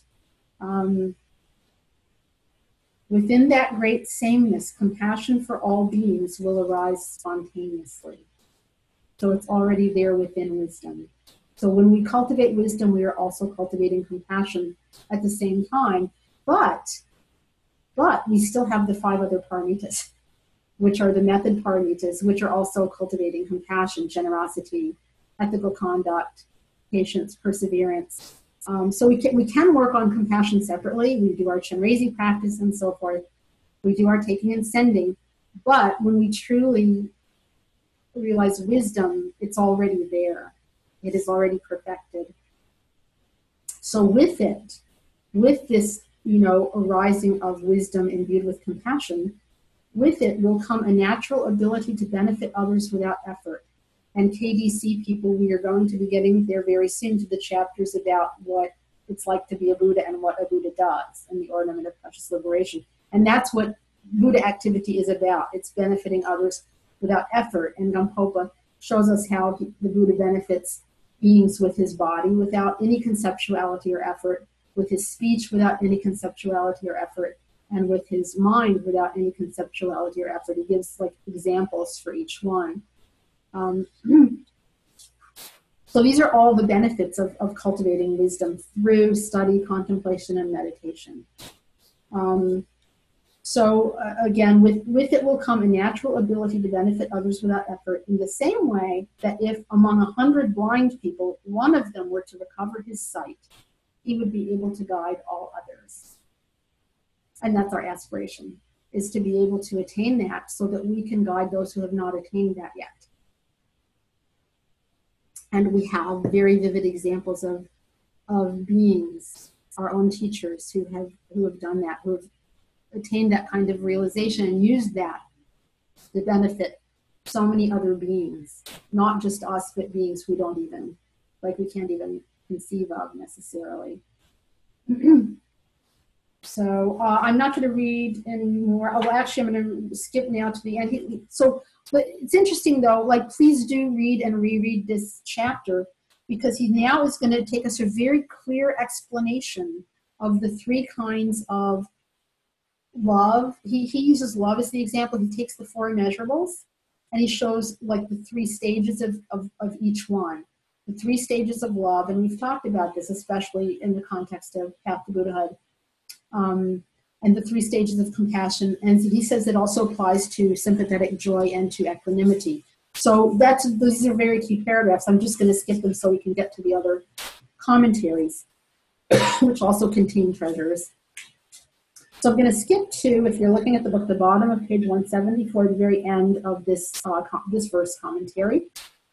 Within that great sameness, compassion for all beings will arise spontaneously. So it's already there within wisdom. So when we cultivate wisdom, we are also cultivating compassion at the same time. But we still have the 5 other paramitas, which are the method paramitas, which are also cultivating compassion, generosity, ethical conduct, patience, perseverance. So we can work on compassion separately. We do our Chenrezig practice and so forth. We do our taking and sending. But when we truly realize wisdom, it's already there. It is already perfected. So with this, arising of wisdom imbued with compassion, with it will come a natural ability to benefit others without effort. And KDC people, we are going to be getting there very soon to the chapters about what it's like to be a Buddha and what a Buddha does in the Ornament of Precious Liberation. And that's what Buddha activity is about. It's benefiting others without effort. And Gampopa shows us how the Buddha benefits beings with his body without any conceptuality or effort, with his speech without any conceptuality or effort, and with his mind without any conceptuality or effort. He gives examples for each one. So these are all the benefits of cultivating wisdom through study, contemplation, and meditation. Again, with it will come a natural ability to benefit others without effort, in the same way that if among 100 blind people, one of them were to recover his sight, he would be able to guide all others. And that's our aspiration, is to be able to attain that so that we can guide those who have not attained that yet. And we have very vivid examples of beings, our own teachers, who have done that, who have attained that kind of realization and used that to benefit so many other beings, not just us, but beings we can't even conceive of necessarily. So I'm not going to read anymore. Oh, actually, I'm going to skip now to the end. But it's interesting though, like, please do read and reread this chapter, because he now is going to take us a very clear explanation of the three kinds of love. He uses love as the example. He takes the four immeasurables and he shows like the three stages of each one. The three stages of love, and we've talked about this, especially in the context of Path to Buddhahood. And the three stages of compassion. And he says it also applies to sympathetic joy and to equanimity. So these are very key paragraphs. I'm just going to skip them so we can get to the other commentaries, which also contain treasures. So I'm going to skip to, if you're looking at the book, the bottom of page 174, the very end of this verse commentary.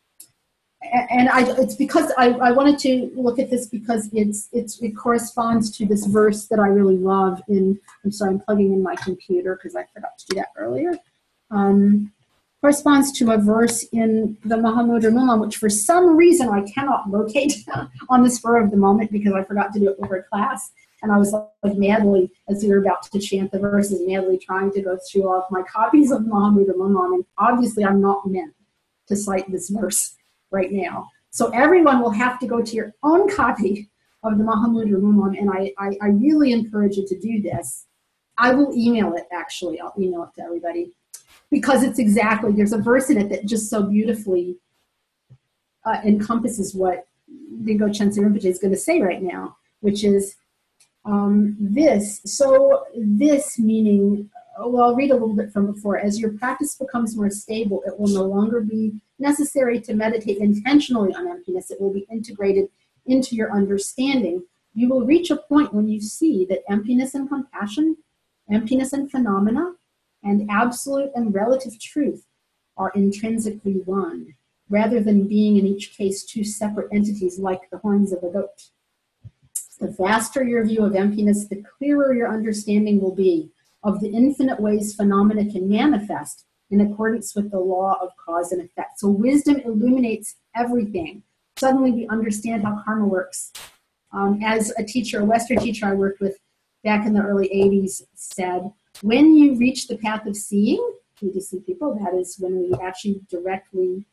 And it's because I wanted to look at this because it corresponds to this verse that I really love I'm sorry, I'm plugging in my computer because I forgot to do that earlier. Corresponds to a verse in the Mahamudra Moolam, which for some reason I cannot locate on the spur of the moment because I forgot to do it before class. And I was like madly, as we were about to chant the verses, madly trying to go through all of my copies of Mahamudra Moolam. And obviously I'm not meant to cite this verse right now. So everyone will have to go to your own copy of the Mahamudra Moolam, and I really encourage you to do this. I will email it, actually. I'll email it to everybody, because there's a verse in it that just so beautifully encompasses what Dingo Chense Rinpoche is going to say right now, which is this. So this meaning, well, I'll read a little bit from before. As your practice becomes more stable, it will no longer be necessary to meditate intentionally on emptiness. It will be integrated into your understanding. You will reach a point when you see that emptiness and compassion, emptiness and phenomena, and absolute and relative truth are intrinsically one, rather than being in each case two separate entities like the horns of a goat. The vaster your view of emptiness, the clearer your understanding will be of the infinite ways phenomena can manifest in accordance with the law of cause and effect. So wisdom illuminates everything. Suddenly we understand how karma works. As a Western teacher I worked with back in the early 80s said, when you reach the path of seeing, we see people, that is when we actually directly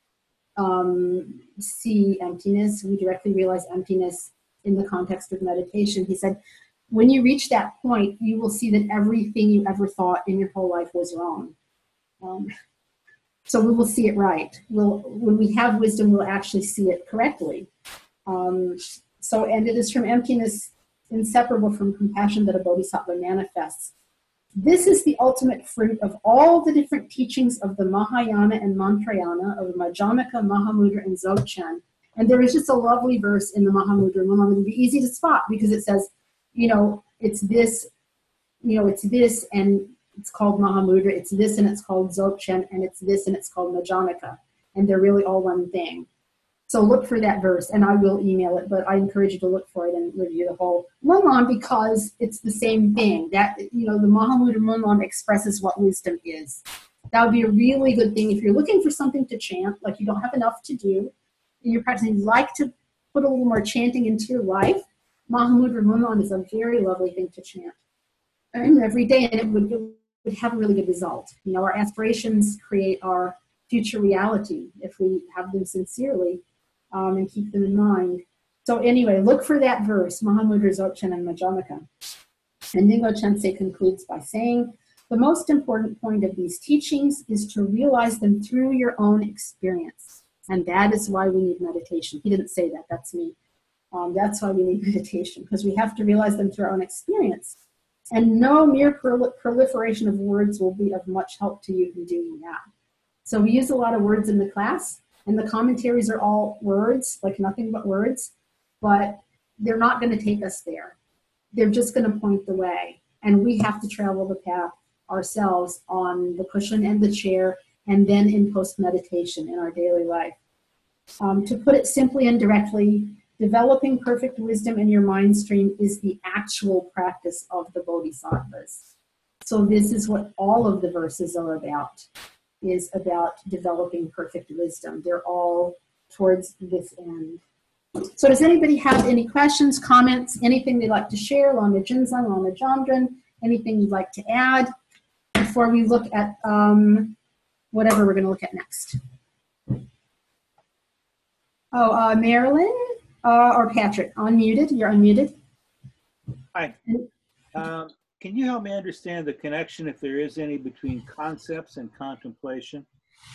see emptiness, we directly realize emptiness in the context of meditation. He said, when you reach that point, you will see that everything you ever thought in your whole life was wrong. So we will see it right. When we have wisdom, we'll actually see it correctly. And it is from emptiness inseparable from compassion that a bodhisattva manifests. This is the ultimate fruit of all the different teachings of the Mahayana and Mantrayana, of Madhyamaka, Mahamudra, and Dzogchen. And there is just a lovely verse in the Mahamudra Moolam. It would be easy to spot because it says, it's this, and it's called Mahamudra, it's this and it's called Dzogchen, and it's this and it's called Madhyamaka. And they're really all one thing. So look for that verse, and I will email it, but I encourage you to look for it and review the whole Moolam because it's the same thing. That, the Mahamudra Moolam expresses what wisdom is. That would be a really good thing if you're looking for something to chant, like you don't have enough to do in your practice, and you'd like to put a little more chanting into your life. Mahamudra Moolam is a very lovely thing to chant every day, and it would have a really good result. Our aspirations create our future reality if we have them sincerely and keep them in mind. So anyway, look for that verse, Mahamudra, Dzogchen, and Madhyamaka. And Dingo Chense concludes by saying, the most important point of these teachings is to realize them through your own experience. And that is why we need meditation. He didn't say that, that's me. That's why we need meditation, because we have to realize them through our own experience. And no mere proliferation of words will be of much help to you in doing that. So we use a lot of words in the class, and the commentaries are all words, like nothing but words, but they're not going to take us there. They're just going to point the way. And we have to travel the path ourselves on the cushion and the chair, and then in post-meditation in our daily life. To put it simply and directly, developing perfect wisdom in your mind stream is the actual practice of the bodhisattvas. So this is what all of the verses are about, is about developing perfect wisdom. They're all towards this end. So does anybody have any questions, comments, anything they'd like to share? Lama Jinzang, Lama Jamdren, anything you'd like to add before we look at whatever we're going to look at next? Oh, Marilyn or Patrick, unmuted. You're unmuted. Hi. Can you help me understand the connection, if there is any, between concepts and contemplation?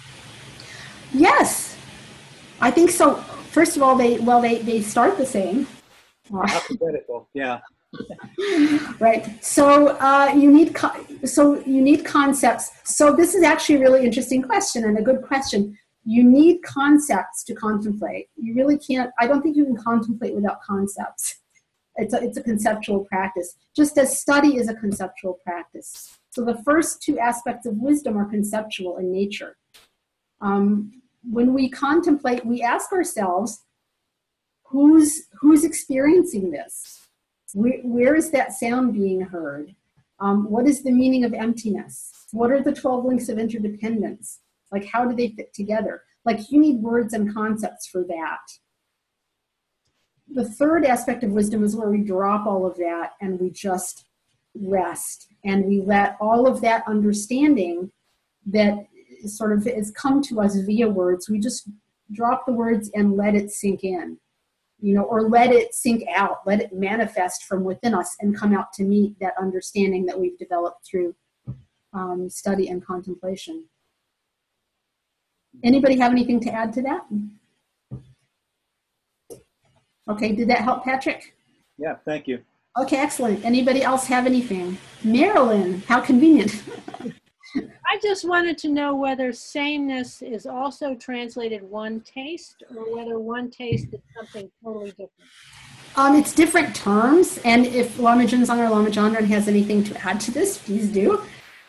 Yes, I think so. First of all, they start the same. Alphabetical, yeah. Right. So you need concepts. So this is actually a really interesting question and a good question. You need concepts to contemplate. You really can't. I don't think you can contemplate without concepts. It's a conceptual practice, just as study is a conceptual practice. So the first two aspects of wisdom are conceptual in nature. When we contemplate, we ask ourselves, who's experiencing this? Where is that sound being heard? What is the meaning of emptiness? What are the 12 links of interdependence? Like, how do they fit together? Like, you need words and concepts for that. The third aspect of wisdom is where we drop all of that and we just rest. And we let all of that understanding that sort of has come to us via words, we just drop the words and let it sink in, or let it sink out, let it manifest from within us and come out to meet that understanding that we've developed through study and contemplation. Anybody have anything to add to that? Okay, did that help, Patrick? Yeah, thank you. Okay, excellent. Anybody else have anything? Marilyn, how convenient. I just wanted to know whether sameness is also translated one taste, or whether one taste is something totally different. It's different terms, and if Lama Jinzang or Lama Jamdren has anything to add to this, please do.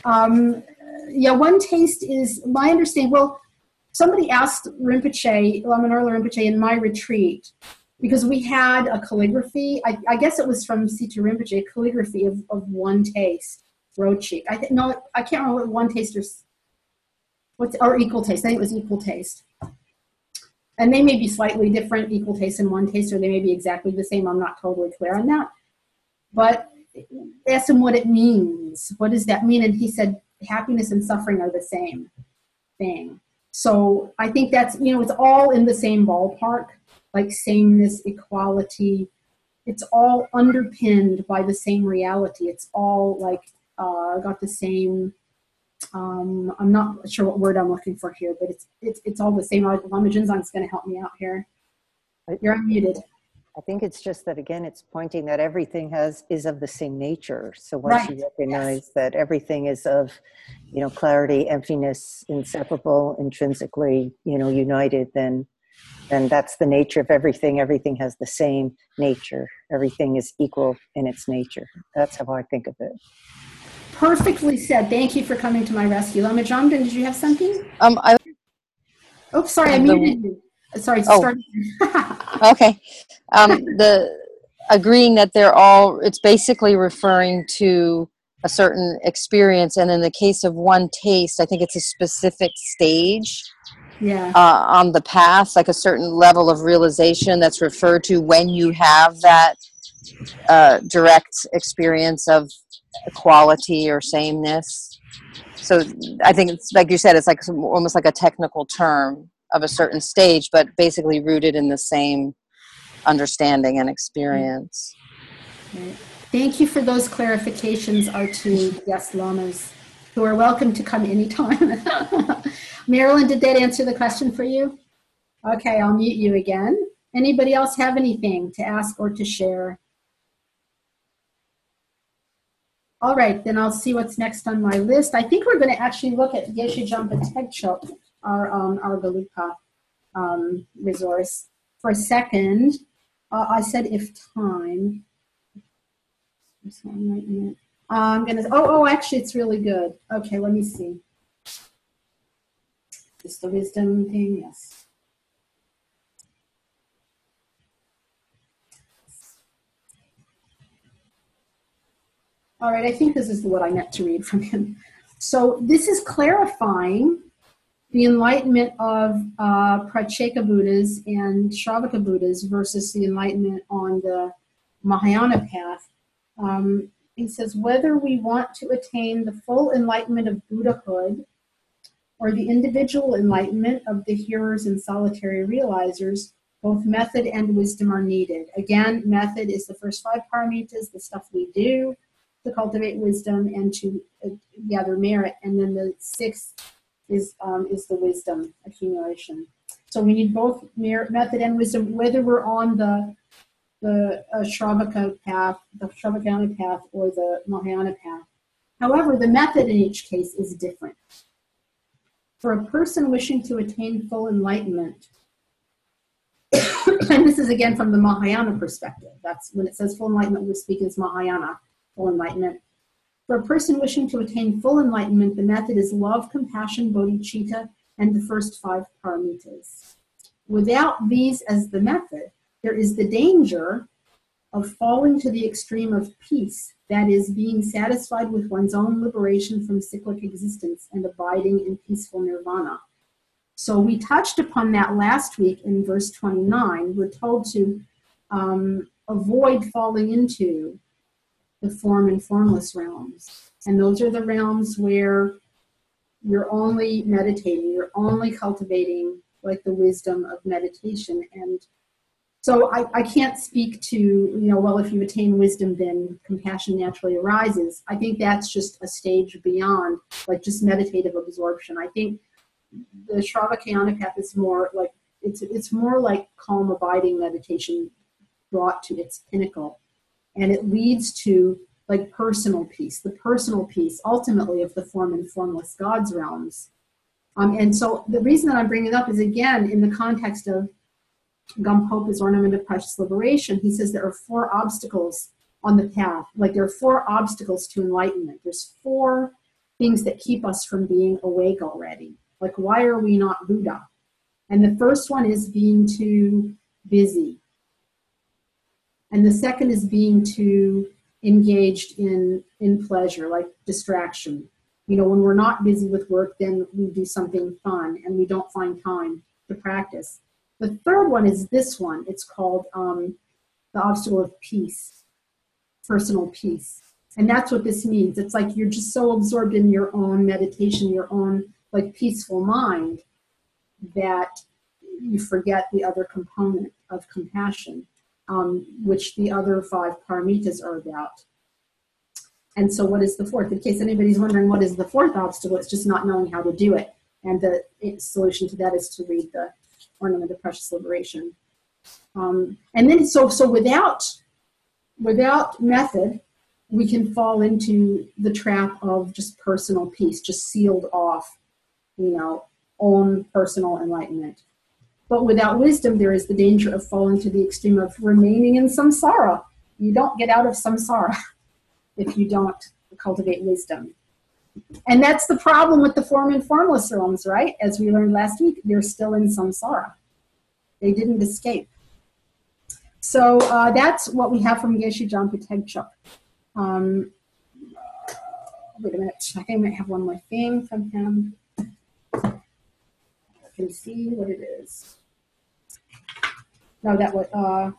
Yeah, one taste is my understanding. Well, somebody asked Rinpoche, Lama Norla Rinpoche, in my retreat, because we had a calligraphy, I guess it was from Situ Rinpoche, a calligraphy of one taste, Rochik. I can't remember what one taste or equal taste. I think it was equal taste. And they may be slightly different, equal taste and one taste, or they may be exactly the same. I'm not totally clear on that. But asked him what it means. What does that mean? And he said, happiness and suffering are the same thing. So I think that's, it's all in the same ballpark. Like sameness, equality, it's all underpinned by the same reality. It's all like got the same. I'm not sure what word I'm looking for here, but it's all the same. Lama Jinzang is going to help me out here. You're unmuted. I think it's just that, again, it's pointing that everything is of the same nature. So once you recognize that everything is of, clarity, emptiness, inseparable, intrinsically, united, then that's the nature of everything. Everything has the same nature. Everything is equal in its nature. That's how I think of it. Perfectly said. Thank you for coming to my rescue. Lama Jamdren, did you have something? Oops, sorry, I muted you. Sorry, start. Okay. The agreeing that it's basically referring to a certain experience, and in the case of one taste, I think it's a specific stage on the path, like a certain level of realization that's referred to when you have that direct experience of equality or sameness. So I think it's like you said, it's like almost like a technical term of a certain stage, but basically rooted in the same understanding and experience. Right. Thank you for those clarifications, our two guest lamas, who are welcome to come anytime. Marilyn, did that answer the question for you? Okay, I'll mute you again. Anybody else have anything to ask or to share? All right, then I'll see what's next on my list. I think we're going to actually look at Geshe Jampa Tegchok, our Galupa resource, for a second. I said if time. I'm going to, actually, it's really good. Okay, let me see. Just the wisdom thing, yes. All right, I think this is what I meant to read from him. So this is clarifying the enlightenment of Pratyeka Buddhas and Shravaka Buddhas versus the enlightenment on the Mahayana path. He says, whether we want to attain the full enlightenment of Buddhahood or the individual enlightenment of the hearers and solitary realizers, both method and wisdom are needed. Again, method is the first 5 paramitas, the stuff we do to cultivate wisdom and to gather merit, and then the 6th is the wisdom accumulation. So we need both merit, method and wisdom, whether we're on the Shravaka path, the Shravakayana path, or the Mahayana path. However, the method in each case is different. For a person wishing to attain full enlightenment, and this is again from the Mahayana perspective. That's when it says full enlightenment, we speak as Mahayana. Full enlightenment. For a person wishing to attain full enlightenment, the method is love, compassion, bodhicitta, and the first 5 paramitas. Without these as the method, there is the danger of falling to the extreme of peace, that is, being satisfied with one's own liberation from cyclic existence and abiding in peaceful nirvana. So we touched upon that last week in verse 29. We're told to avoid falling into the form and formless realms. And those are the realms where you're only meditating, you're only cultivating like the wisdom of meditation. And so I can't speak to, well, if you attain wisdom, then compassion naturally arises. I think that's just a stage beyond like just meditative absorption. I think the Shravakayana path is more like, it's more like calm abiding meditation brought to its pinnacle. And it leads to like personal peace, the personal peace ultimately of the form and formless God's realms. And so the reason that I'm bringing it up is, again, in the context of Gampopa's Ornament of Precious Liberation, he says there are 4 obstacles on the path. Like there are 4 obstacles to enlightenment. There's 4 things that keep us from being awake already. Like, why are we not Buddha? And the first one is being too busy. And the second is being too engaged in pleasure, like distraction. When we're not busy with work, then we do something fun and we don't find time to practice. The third one is this one. It's called the obstacle of peace, personal peace. And that's what this means. It's like you're just so absorbed in your own meditation, your own like peaceful mind, that you forget the other component of compassion. Which the other 5 paramitas are about. And so what is the 4th? In case anybody's wondering what is the 4th obstacle, it's just not knowing how to do it. And the solution to that is to read the Ornament of Precious Liberation. And then so without method, we can fall into the trap of just personal peace, just sealed off, own personal enlightenment. But without wisdom, there is the danger of falling to the extreme of remaining in samsara. You don't get out of samsara if you don't cultivate wisdom. And that's the problem with the form and formless realms, right? As we learned last week, they're still in samsara. They didn't escape. So that's what we have from Geshe Jampa Tegchok. Wait a minute. I think I might have one more thing from him. I can see what it is. No, that was,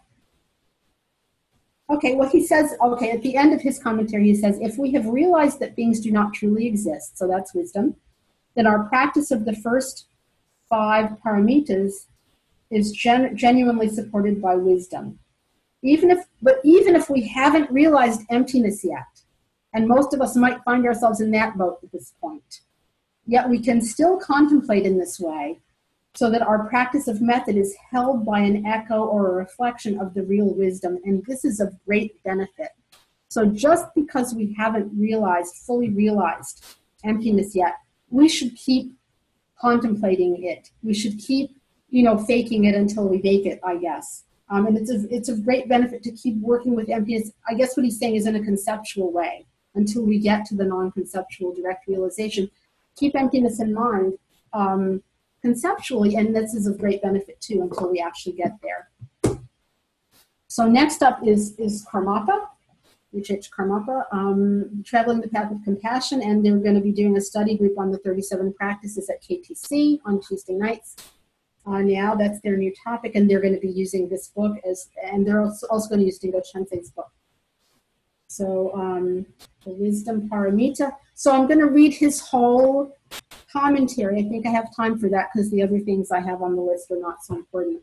okay, well, he says, okay, at the end of his commentary, he says, if we have realized that things do not truly exist, so that's wisdom, then our practice of the first 5 paramitas is genuinely supported by wisdom. Even if we haven't realized emptiness yet, and most of us might find ourselves in that boat at this point, yet we can still contemplate in this way so that our practice of method is held by an echo or a reflection of the real wisdom, and this is of great benefit. So just because we haven't fully realized emptiness yet, we should keep contemplating it. We should keep, faking it until we make it, I guess. And it's of great benefit to keep working with emptiness. I guess what he's saying is in a conceptual way until we get to the non-conceptual direct realization. Keep emptiness in mind conceptually, and this is of great benefit too until we actually get there. So next up is Karmapa, Karmapa, Traveling the Path of Compassion, and they're going to be doing a study group on the 37 practices at KTC on Tuesday nights. Now that's their new topic, and they're going to be using this book and they're also going to use Dingo Chense's book. So the Wisdom Paramita. So I'm going to read his whole commentary. I think I have time for that because the other things I have on the list are not so important.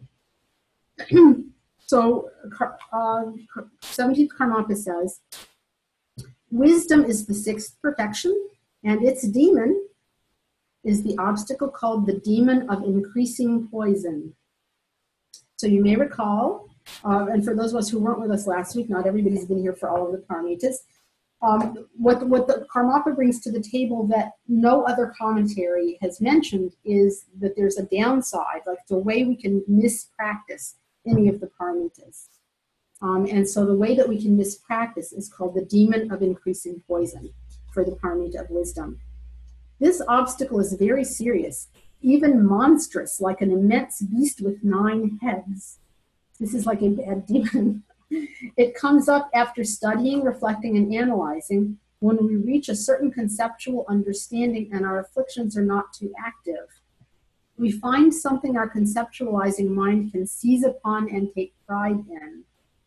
So 17th Karmapa says, wisdom is the sixth perfection, and its demon is the obstacle called the demon of increasing poison. So you may recall, and for those of us who weren't with us last week, not everybody's been here for all of the paramitas, what the Karmapa brings to the table that no other commentary has mentioned is that there's a downside, like the way we can mispractice any of the paramitas. And so the way that we can mispractice is called the demon of increasing poison for the paramita of wisdom. This obstacle is very serious, even monstrous, like an immense beast with 9 heads. This is like a bad demon. It comes up after studying, reflecting, and analyzing when we reach a certain conceptual understanding and our afflictions are not too active. We find something our conceptualizing mind can seize upon and take pride in.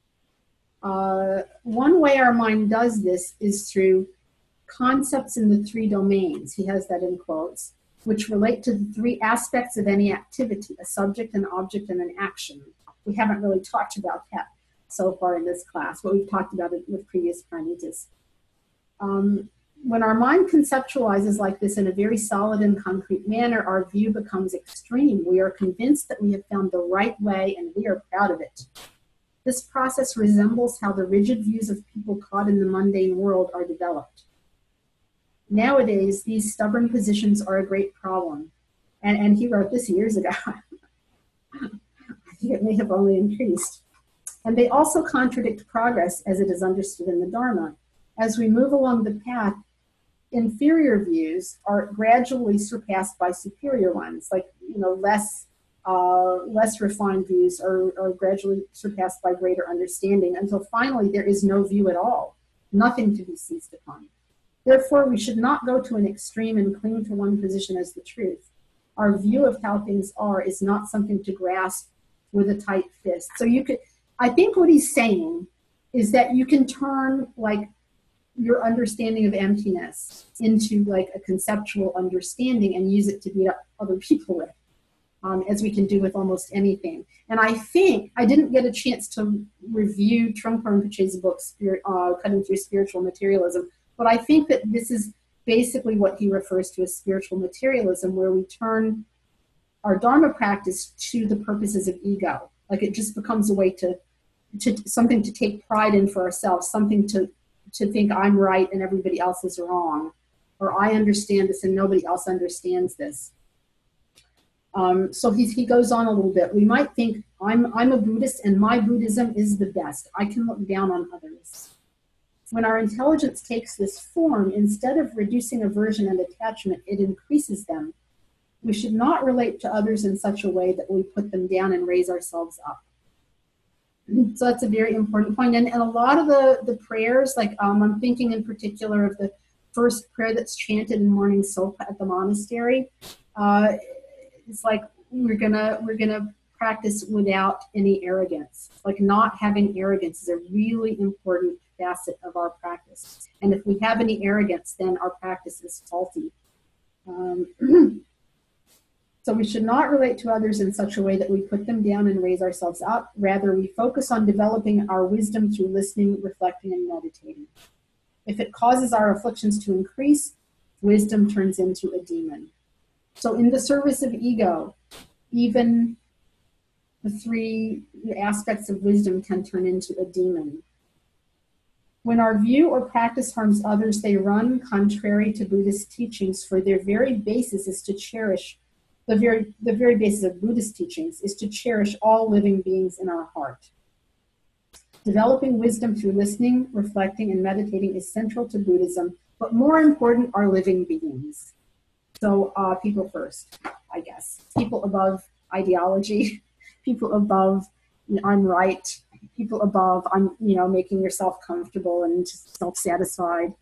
One way our mind does this is through concepts in the 3 domains, he has that in quotes, which relate to the 3 aspects of any activity, a subject, an object, and an action. We haven't really talked about that so far in this class, but we've talked about it with previous paramitas. When our mind conceptualizes like this in a very solid and concrete manner, our view becomes extreme. We are convinced that we have found the right way, and we are proud of it. This process resembles how the rigid views of people caught in the mundane world are developed. Nowadays, these stubborn positions are a great problem. And he wrote this years ago. I think it may have only increased. And they also contradict progress as it is understood in the Dharma. As we move along the path, inferior views are gradually surpassed by superior ones, like less refined views are gradually surpassed by greater understanding, until finally there is no view at all, nothing to be seized upon. Therefore, we should not go to an extreme and cling to one position as the truth. Our view of how things are is not something to grasp with a tight fist. So I think what he's saying is that you can turn like your understanding of emptiness into like a conceptual understanding and use it to beat up other people with, as we can do with almost anything. And I think I didn't get a chance to review Trungpa Rinpoche's book, Cutting Through Spiritual Materialism, but I think that this is basically what he refers to as spiritual materialism, where we turn our Dharma practice to the purposes of ego. Like it just becomes a way to something to take pride in for ourselves, something to think I'm right and everybody else is wrong, or I understand this and nobody else understands this. So he goes on a little bit. We might think I'm a Buddhist and my Buddhism is the best. I can look down on others. When our intelligence takes this form, instead of reducing aversion and attachment, it increases them. We should not relate to others in such a way that we put them down and raise ourselves up. So that's a very important point. And a lot of the prayers, like I'm thinking in particular of the first prayer that's chanted in morning sopa at the monastery. It's like we're gonna practice without any arrogance. Like not having arrogance is a really important facet of our practice. And if we have any arrogance, then our practice is faulty. So we should not relate to others in such a way that we put them down and raise ourselves up. Rather, we focus on developing our wisdom through listening, reflecting, and meditating. If it causes our afflictions to increase, wisdom turns into a demon. So in the service of ego, even the three aspects of wisdom can turn into a demon. When our view or practice harms others, they run contrary to Buddhist teachings, for their very basis is to cherish, the very basis of Buddhist teachings is to cherish all living beings in our heart. Developing wisdom through listening, reflecting, and meditating is central to Buddhism, but more important are living beings. So people first, I guess. People above ideology, people above I'm right, people above making yourself comfortable and self-satisfied.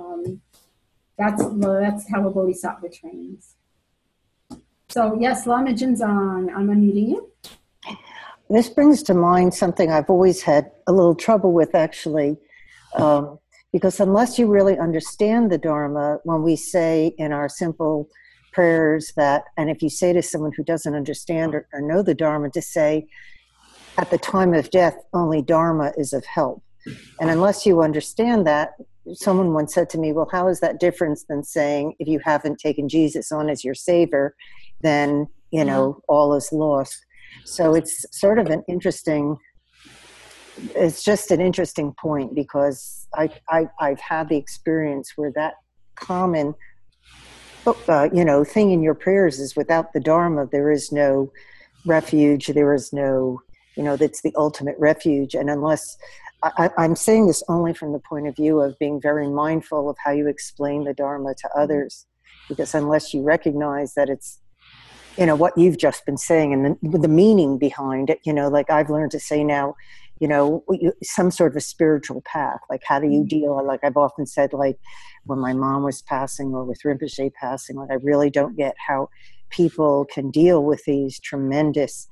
That's how a bodhisattva trains. So yes, Lama Jinzang, I'm unmuting you. This brings to mind something I've always had a little trouble with, actually, because unless you really understand the Dharma, when we say in our simple prayers that, and if you say to someone who doesn't understand or know the Dharma, to say, at the time of death, only Dharma is of help. And unless you understand that, someone once said to me, well, how is that different than saying, if you haven't taken Jesus on as your savior, then, all is lost. So it's sort of it's just an interesting point, because I've had the experience where that common, thing in your prayers is, without the Dharma, there is no refuge, there is no, that's the ultimate refuge. And unless, I'm saying this only from the point of view of being very mindful of how you explain the Dharma to others, because unless you recognize that it's, what you've just been saying and the meaning behind it, like I've learned to say now, some sort of a spiritual path. Like, how do you deal? Like I've often said, like when my mom was passing, or with Rinpoche passing, like I really don't get how people can deal with these tremendous,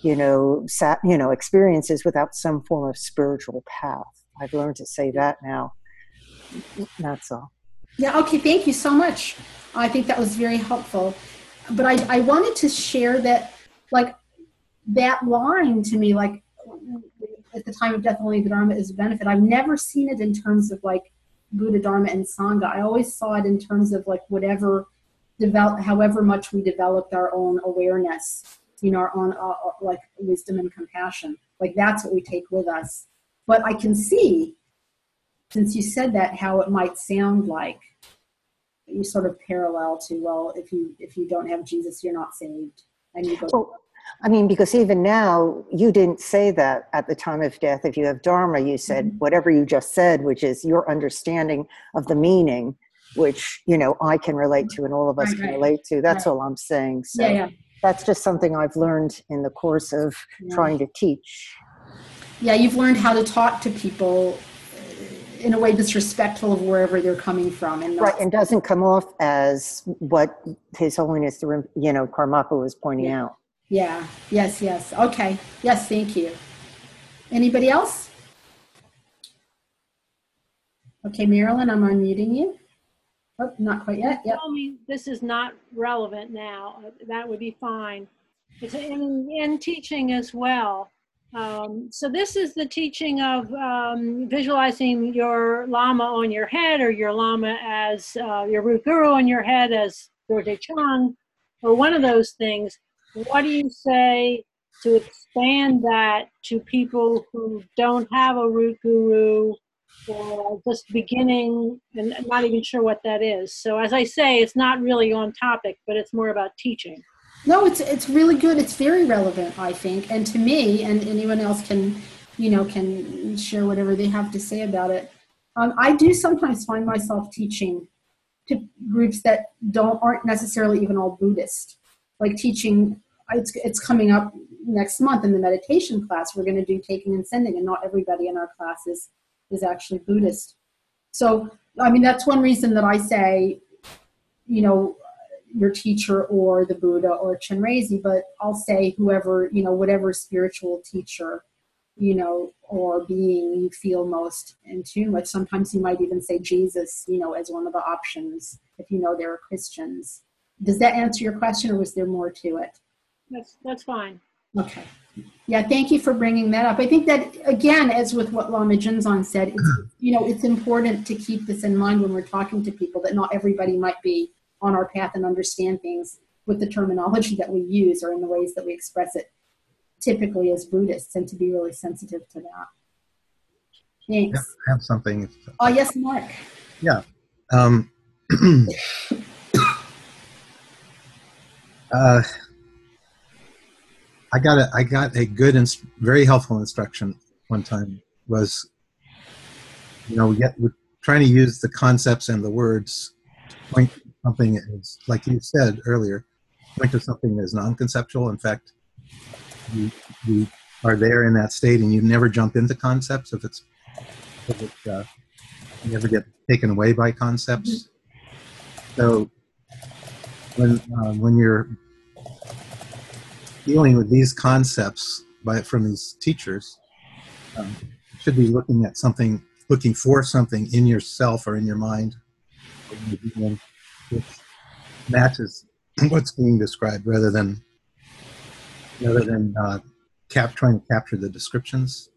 experiences without some form of spiritual path. I've learned to say that now. That's all. Yeah. Okay. Thank you so much. I think that was very helpful. But I wanted to share that, like, that line to me, like, at the time of death, only the Dharma is a benefit. I've never seen it in terms of, like, Buddha, Dharma, and Sangha. I always saw it in terms of, like, however much we developed our own awareness, our own, like, wisdom and compassion. Like, that's what we take with us. But I can see, since you said that, how it might sound like you sort of parallel to, well, if you don't have Jesus, you're not saved. And you go. Well, I mean, because even now, you didn't say that at the time of death. If you have Dharma, you said whatever you just said, which is your understanding of the meaning, which, I can relate to and all of us can relate to. That's all I'm saying. So that's just something I've learned in the course of trying to teach. Yeah, you've learned how to talk to people in a way that's respectful of wherever they're coming from. And right, and doesn't come off as what His Holiness, Karmapa was pointing out. Yeah, yes. Okay, yes, thank you. Anybody else? Okay, Marilyn, I'm unmuting you. Oh, not quite yet. Yep. Tell me this is not relevant now. That would be fine. It's in teaching as well. So this is the teaching of visualizing your Lama on your head, or your Lama as your root guru on your head as Dorje Chung, or one of those things. What do you say to expand that to people who don't have a root guru, or just beginning and not even sure what that is? So as I say, it's not really on topic, but it's more about teaching. No, it's really good. It's very relevant, I think. And to me, and anyone else can share whatever they have to say about it. I do sometimes find myself teaching to groups that aren't necessarily even all Buddhist. Like teaching, it's coming up next month in the meditation class. We're going to do taking and sending, and not everybody in our class is actually Buddhist. So, I mean, that's one reason that I say, your teacher or the Buddha or Chenrezig, but I'll say whoever, whatever spiritual teacher, or being you feel most in tune with. Sometimes you might even say Jesus, as one of the options if there are Christians. Does that answer your question, or was there more to it? That's fine. Okay. Yeah, thank you for bringing that up. I think that, again, as with what Lama Jinzang said, it's important to keep this in mind when we're talking to people, that not everybody might be on our path and understand things with the terminology that we use or in the ways that we express it typically as Buddhists, and to be really sensitive to that. Thanks. Yeah, I have something. Oh, yes, Mark. Yeah. I got a good and very helpful instruction one time. Was, we're trying to use the concepts and the words to point to something as, like you said earlier, point to something as non-conceptual. In fact, you are there in that state, and you never jump into concepts if you never get taken away by concepts. So when you're dealing with these concepts from these teachers, you should be looking for something in yourself or in your mind which matches what's being described, rather than trying to capture the descriptions.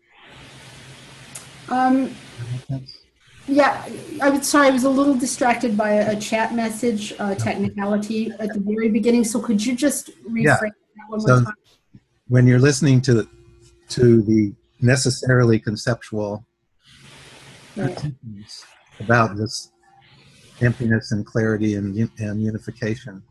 Yeah, I was a little distracted by a chat message technicality at the very beginning. So could you just rephrase that one more time? When you're listening to the necessarily conceptual teachings about this emptiness and clarity and unification,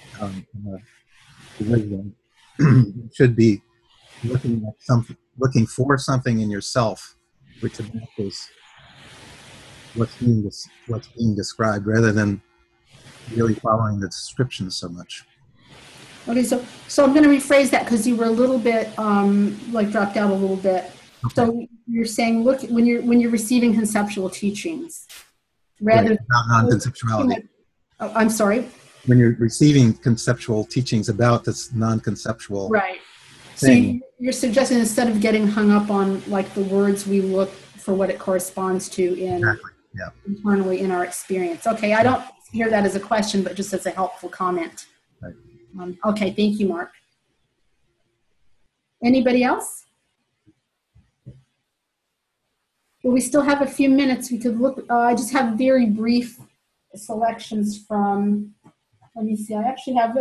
wisdom, you should be looking for something in yourself which matches what's being described, rather than really following the descriptions so much. Okay, so I'm going to rephrase that because you were a little bit dropped out a little bit. Okay. So you're saying, look, when you're receiving conceptual teachings, rather than about non-conceptuality. I'm sorry. When you're receiving conceptual teachings about this non-conceptual right. thing. So you're suggesting, instead of getting hung up on like the words, we look for what it corresponds to internally in our experience. Okay, I don't hear that as a question, but just as a helpful comment. Right. Okay, thank you, Mark. Anybody else? Well, we still have a few minutes. We could look. I just have very brief selections from. Let me see. I actually have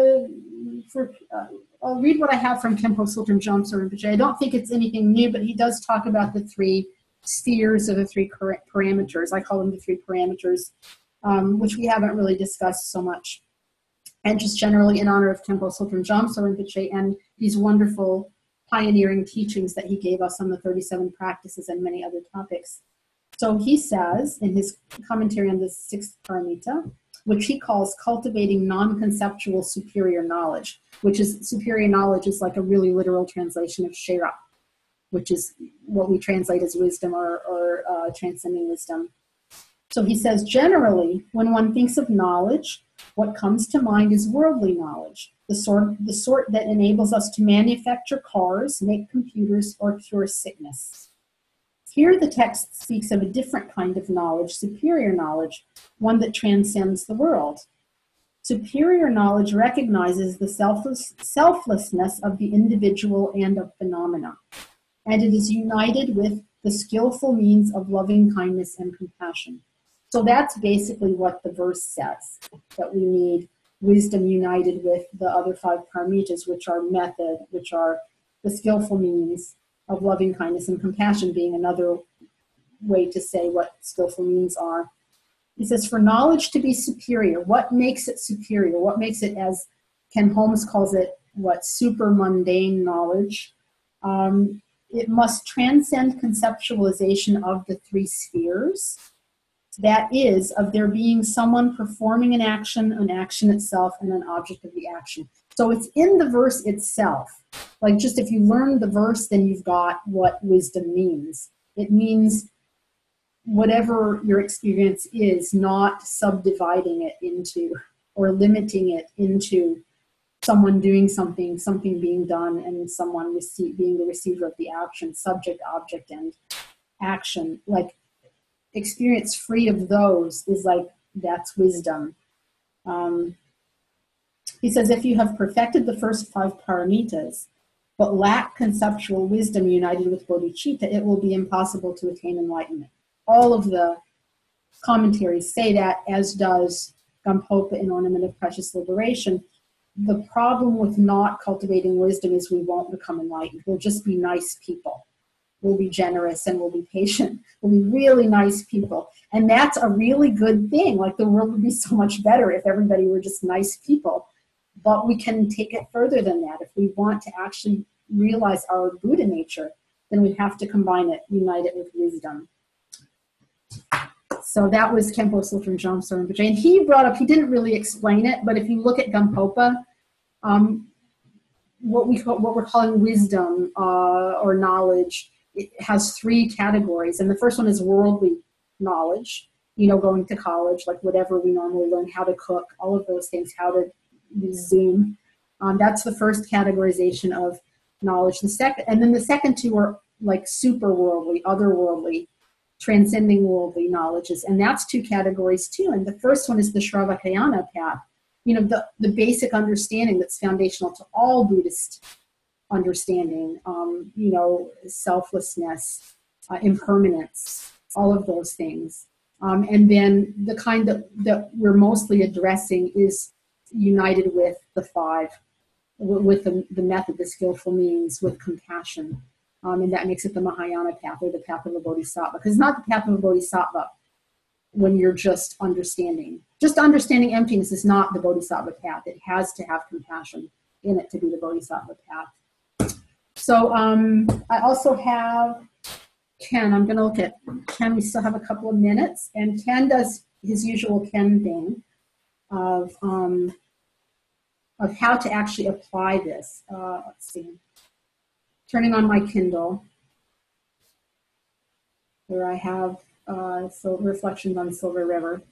I'll read what I have from Khenpo Sultan Jomso Rinpoche. I don't think it's anything new, but he does talk about the 3 spheres of the 3 parameters. I call them the 3 parameters, which we haven't really discussed so much. And just generally in honor of Khenpo Sultan Jomso Rinpoche and these wonderful pioneering teachings that he gave us on the 37 practices and many other topics. So he says in his commentary on the 6th paramita, which he calls cultivating non-conceptual superior knowledge, which is superior knowledge is like a really literal translation of Shera, which is what we translate as wisdom or transcending wisdom. So he says, generally, when one thinks of knowledge, what comes to mind is worldly knowledge, the sort that enables us to manufacture cars, make computers, or cure sickness. Here the text speaks of a different kind of knowledge, superior knowledge, one that transcends the world. Superior knowledge recognizes the selflessness of the individual and of phenomena, and it is united with the skillful means of loving kindness and compassion. So that's basically what the verse says, that we need wisdom united with the other 5 paramitas, which are method, which are the skillful means of loving kindness and compassion, being another way to say what skillful means are. He says, for knowledge to be superior, what makes it superior? What makes it, as Ken Holmes calls it, super mundane knowledge? It must transcend conceptualization of the 3 spheres. That is, of there being someone performing an action itself, and an object of the action. So it's in the verse itself. Like, just if you learn the verse, then you've got what wisdom means. It means whatever your experience is, not subdividing it into or limiting it into someone doing something being done, and someone being the receiver of the action, subject, object, and action. Like, experience free of those is like, that's wisdom. He says, if you have perfected the first 5 paramitas, but lack conceptual wisdom united with bodhicitta, it will be impossible to attain enlightenment. All of the commentaries say that, as does Gampopa in Ornament of Precious Liberation. the problem with not cultivating wisdom is we won't become enlightened. We'll just be nice people. We'll be generous and we'll be patient. We'll be really nice people. And that's a really good thing. Like, the world would be so much better if everybody were just nice people. But we can take it further than that. If we want to actually realize our Buddha nature, then we have to combine it, unite it with wisdom. So that was Khenpo Siltrim Jomso Rinpoche. And he brought up, he didn't really explain it, but if you look at Gampopa, what we're calling wisdom or knowledge, it has 3 categories. And the first one is worldly knowledge, you know, going to college, like whatever we normally learn, how to cook, all of those things, how to use Zoom. That's the first categorization of knowledge. And then the second 2 are like super worldly, otherworldly, transcending worldly knowledges. And that's 2 categories too. And the first one is the Shravakayana path, you know, the basic understanding that's foundational to all Buddhist understanding, you know, selflessness, impermanence, all of those things. And then the kind that we're mostly addressing is united with the 5, with the method, the skillful means, with compassion. And that makes it the Mahayana path, or the path of a bodhisattva. Because it's not the path of a bodhisattva when you're just understanding. Just understanding emptiness is not the bodhisattva path. It has to have compassion in it to be the bodhisattva path. So I also have Ken. I'm going to look at Ken. We still have a couple of minutes. And Ken does his usual Ken thing of how to actually apply this. Let's see. Turning on my Kindle, where I have reflections on Silver River.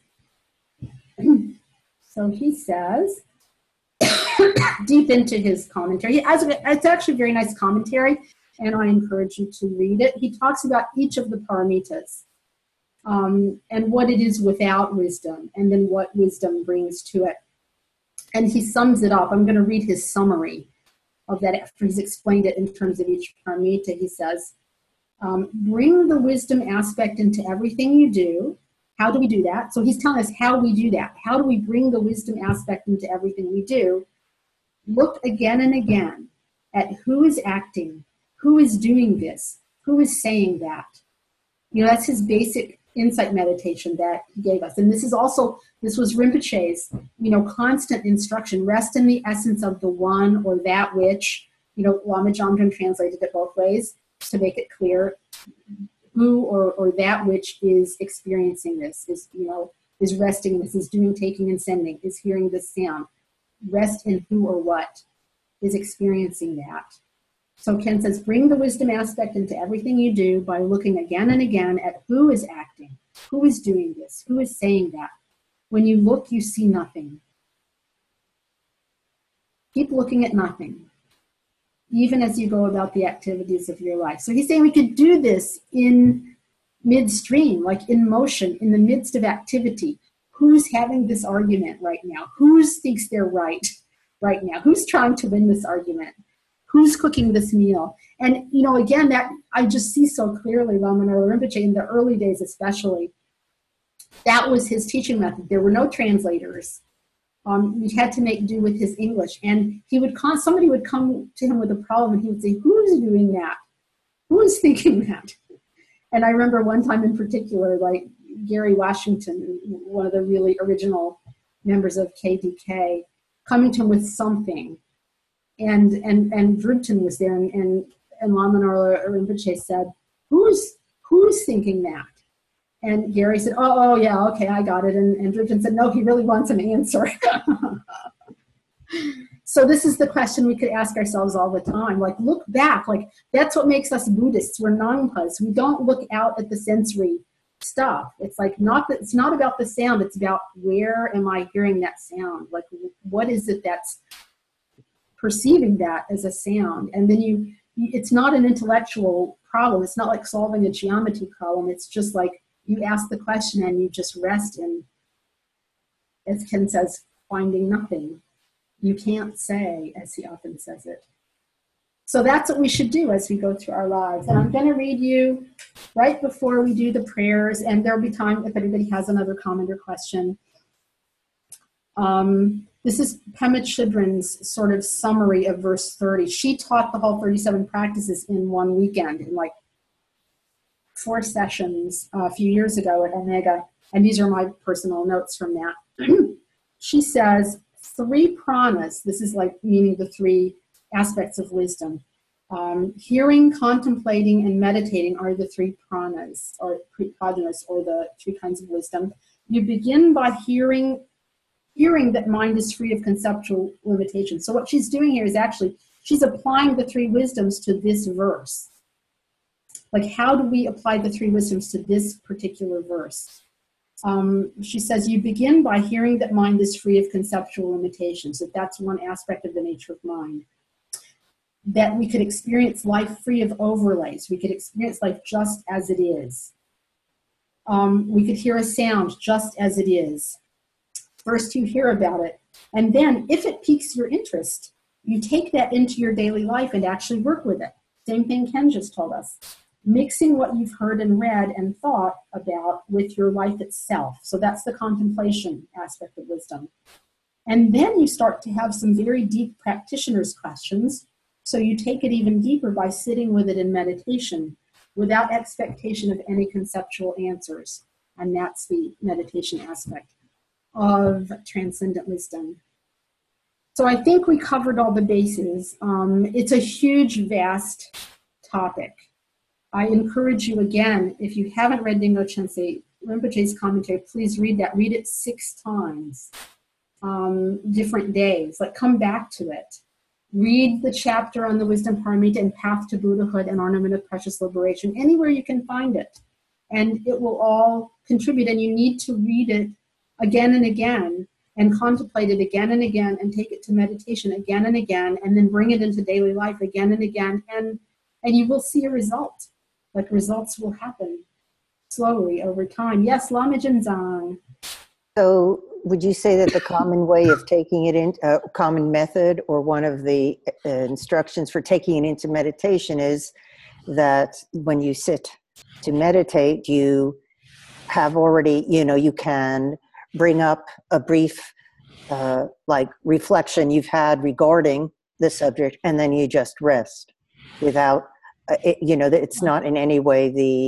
So he says, deep into his commentary, it's actually a very nice commentary, and I encourage you to read it. He talks about each of the paramitas and what it is without wisdom, and then what wisdom brings to it. And he sums it up. I'm going to read his summary of that after he's explained it in terms of each paramita. He says, bring the wisdom aspect into everything you do. How do we do that? So he's telling us how we do that. How do we bring the wisdom aspect into everything we do? Look again and again at who is acting, who is doing this, who is saying that. You know, that's his basic insight meditation that he gave us. And this was Rinpoche's, you know, constant instruction. Rest in the essence of the one or that which, you know, Lama Jamdren translated it both ways to make it clear who or that which is experiencing this, is, you know, is resting in this, is doing, taking, and sending, is hearing this sound. Rest in who or what is experiencing that. So Ken says, bring the wisdom aspect into everything you do by looking again and again at who is acting, who is doing this, who is saying that. When you look, you see nothing. Keep looking at nothing, even as you go about the activities of your life. So he's saying we could do this in midstream, like in motion, in the midst of activity. Who's having this argument right now? Who thinks they're right now? Who's trying to win this argument? Who's cooking this meal? And, you know, again, that I just see so clearly, Lama Narla Rinpoche, in the early days especially, that was his teaching method. There were no translators. We had to make do with his English. And somebody would come to him with a problem, and he would say, who's doing that? Who is thinking that? And I remember one time in particular, like Gary Washington, one of the really original members of KDK, coming to him with something. And Drupton was there, and Lama Narla Rinpoche said, who's thinking that? And Gary said, oh yeah, okay, I got it. And Drupton said, no, he really wants an answer. So this is the question we could ask ourselves all the time. Like, look back. Like, that's what makes us Buddhists. We're Nangpas. We don't look out at the sensory stuff. It's like it's not about the sound. It's about, where am I hearing that sound? Like, what is it that's perceiving that as a sound? And then it's not an intellectual problem. It's not like solving a geometry problem. It's just like, you ask the question and you just rest in, as Ken says, finding nothing. You can't say, as he often says it. So that's what we should do as we go through our lives. And I'm going to read you right before we do the prayers, and there'll be time if anybody has another comment or question. This is Pema Chodron's sort of summary of verse 30. She taught the whole 37 practices in one weekend, in like 4 sessions a few years ago at Omega. And these are my personal notes from that. She says 3 pranas, this is like meaning the 3 aspects of wisdom. Hearing, contemplating, and meditating are the 3 pranas, or prajnas, or the 3 kinds of wisdom. You begin by hearing that mind is free of conceptual limitations. So what she's doing here is actually, she's applying the 3 wisdoms to this verse. Like, how do we apply the 3 wisdoms to this particular verse? She says, you begin by hearing that mind is free of conceptual limitations, that that's one aspect of the nature of mind. That we could experience life free of overlays. We could experience life just as it is. We could hear a sound just as it is. First you hear about it, and then if it piques your interest, you take that into your daily life and actually work with it. Same thing Ken just told us. Mixing what you've heard and read and thought about with your life itself. So that's the contemplation aspect of wisdom. And then you start to have some very deep practitioner's questions. So you take it even deeper by sitting with it in meditation without expectation of any conceptual answers. And that's the meditation aspect of transcendent wisdom. So I think we covered all the bases. It's a huge, vast topic. I encourage you again, if you haven't read Dingpo Chensei Rinpoche's commentary, please read that. Read it 6 times, different days. Like, come back to it. Read the chapter on the Wisdom Paramita and Path to Buddhahood and Ornament of Precious Liberation, anywhere you can find it. And it will all contribute, and you need to read it again and again, and contemplate it again and again, and take it to meditation again and again, and then bring it into daily life again and again, and you will see a result. Like, results will happen slowly over time. Yes, Lama Jinzang. So would you say that the common way of taking it in, common method, or one of the instructions for taking it into meditation is that when you sit to meditate, you have already, you can bring up a brief like reflection you've had regarding the subject, and then you just rest without it's not in any way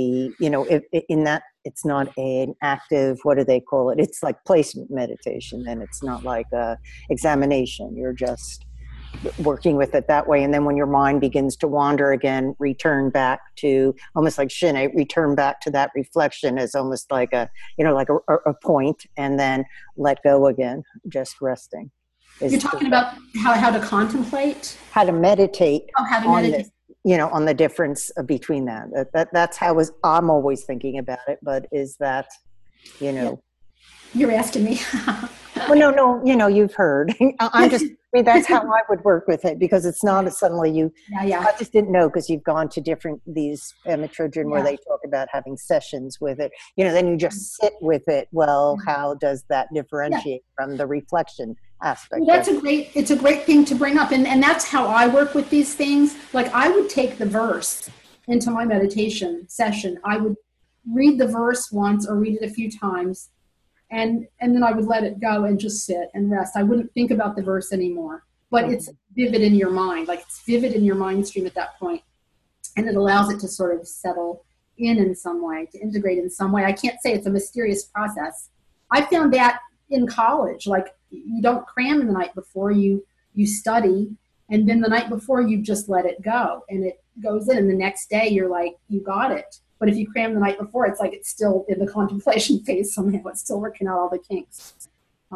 in that it's not an active, what do they call it? It's like placement meditation, and it's not like a examination. You're just working with it that way. And then when your mind begins to wander again, return back to, almost like Shin, return back to that reflection as almost like a point, and then let go again, just resting. You're talking about how to contemplate? How to meditate. Oh, how to meditate. On the difference between that. That's how I'm always thinking about it. But is that, Yeah. You're asking me. Well, no, you've heard. That's how I would work with it, because it's not suddenly you. Yeah. I just didn't know, because you've gone to these Pema Chodron where they talk about having sessions with it. Then you just sit with it. Well, how does that differentiate from the reflection aspect? Well, it's a great thing to bring up, and that's how I work with these things. Like, I would take the verse into my meditation session. I would read the verse once or read it a few times. And then I would let it go and just sit and rest. I wouldn't think about the verse anymore. But it's vivid in your mind. Like, it's vivid in your mind stream at that point. And it allows it to sort of settle in some way, to integrate in some way. I can't say it's a mysterious process. I found that in college. Like, you don't cram the night before, you study. And then the night before, you just let it go. And it goes in. And the next day, you're like, you got it. But if you cram the night before, it's like it's still in the contemplation phase somehow. It's still working out all the kinks.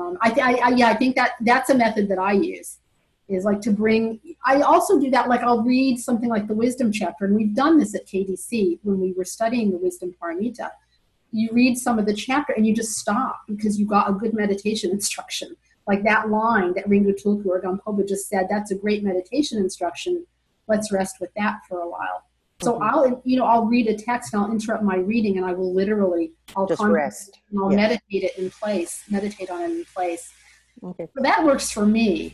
I think that's a method that I use, is like to bring. I also do that. Like, I'll read something like the Wisdom chapter, and we've done this at KDC when we were studying the Wisdom Paramita. You read some of the chapter and you just stop because you got a good meditation instruction. Like that line that Ringo Tulku or Gampopa just said, that's a great meditation instruction. Let's rest with that for a while. So I'll read a text and I'll interrupt my reading, and I will literally, just rest. And I'll meditate on it in place. Okay. So that works for me.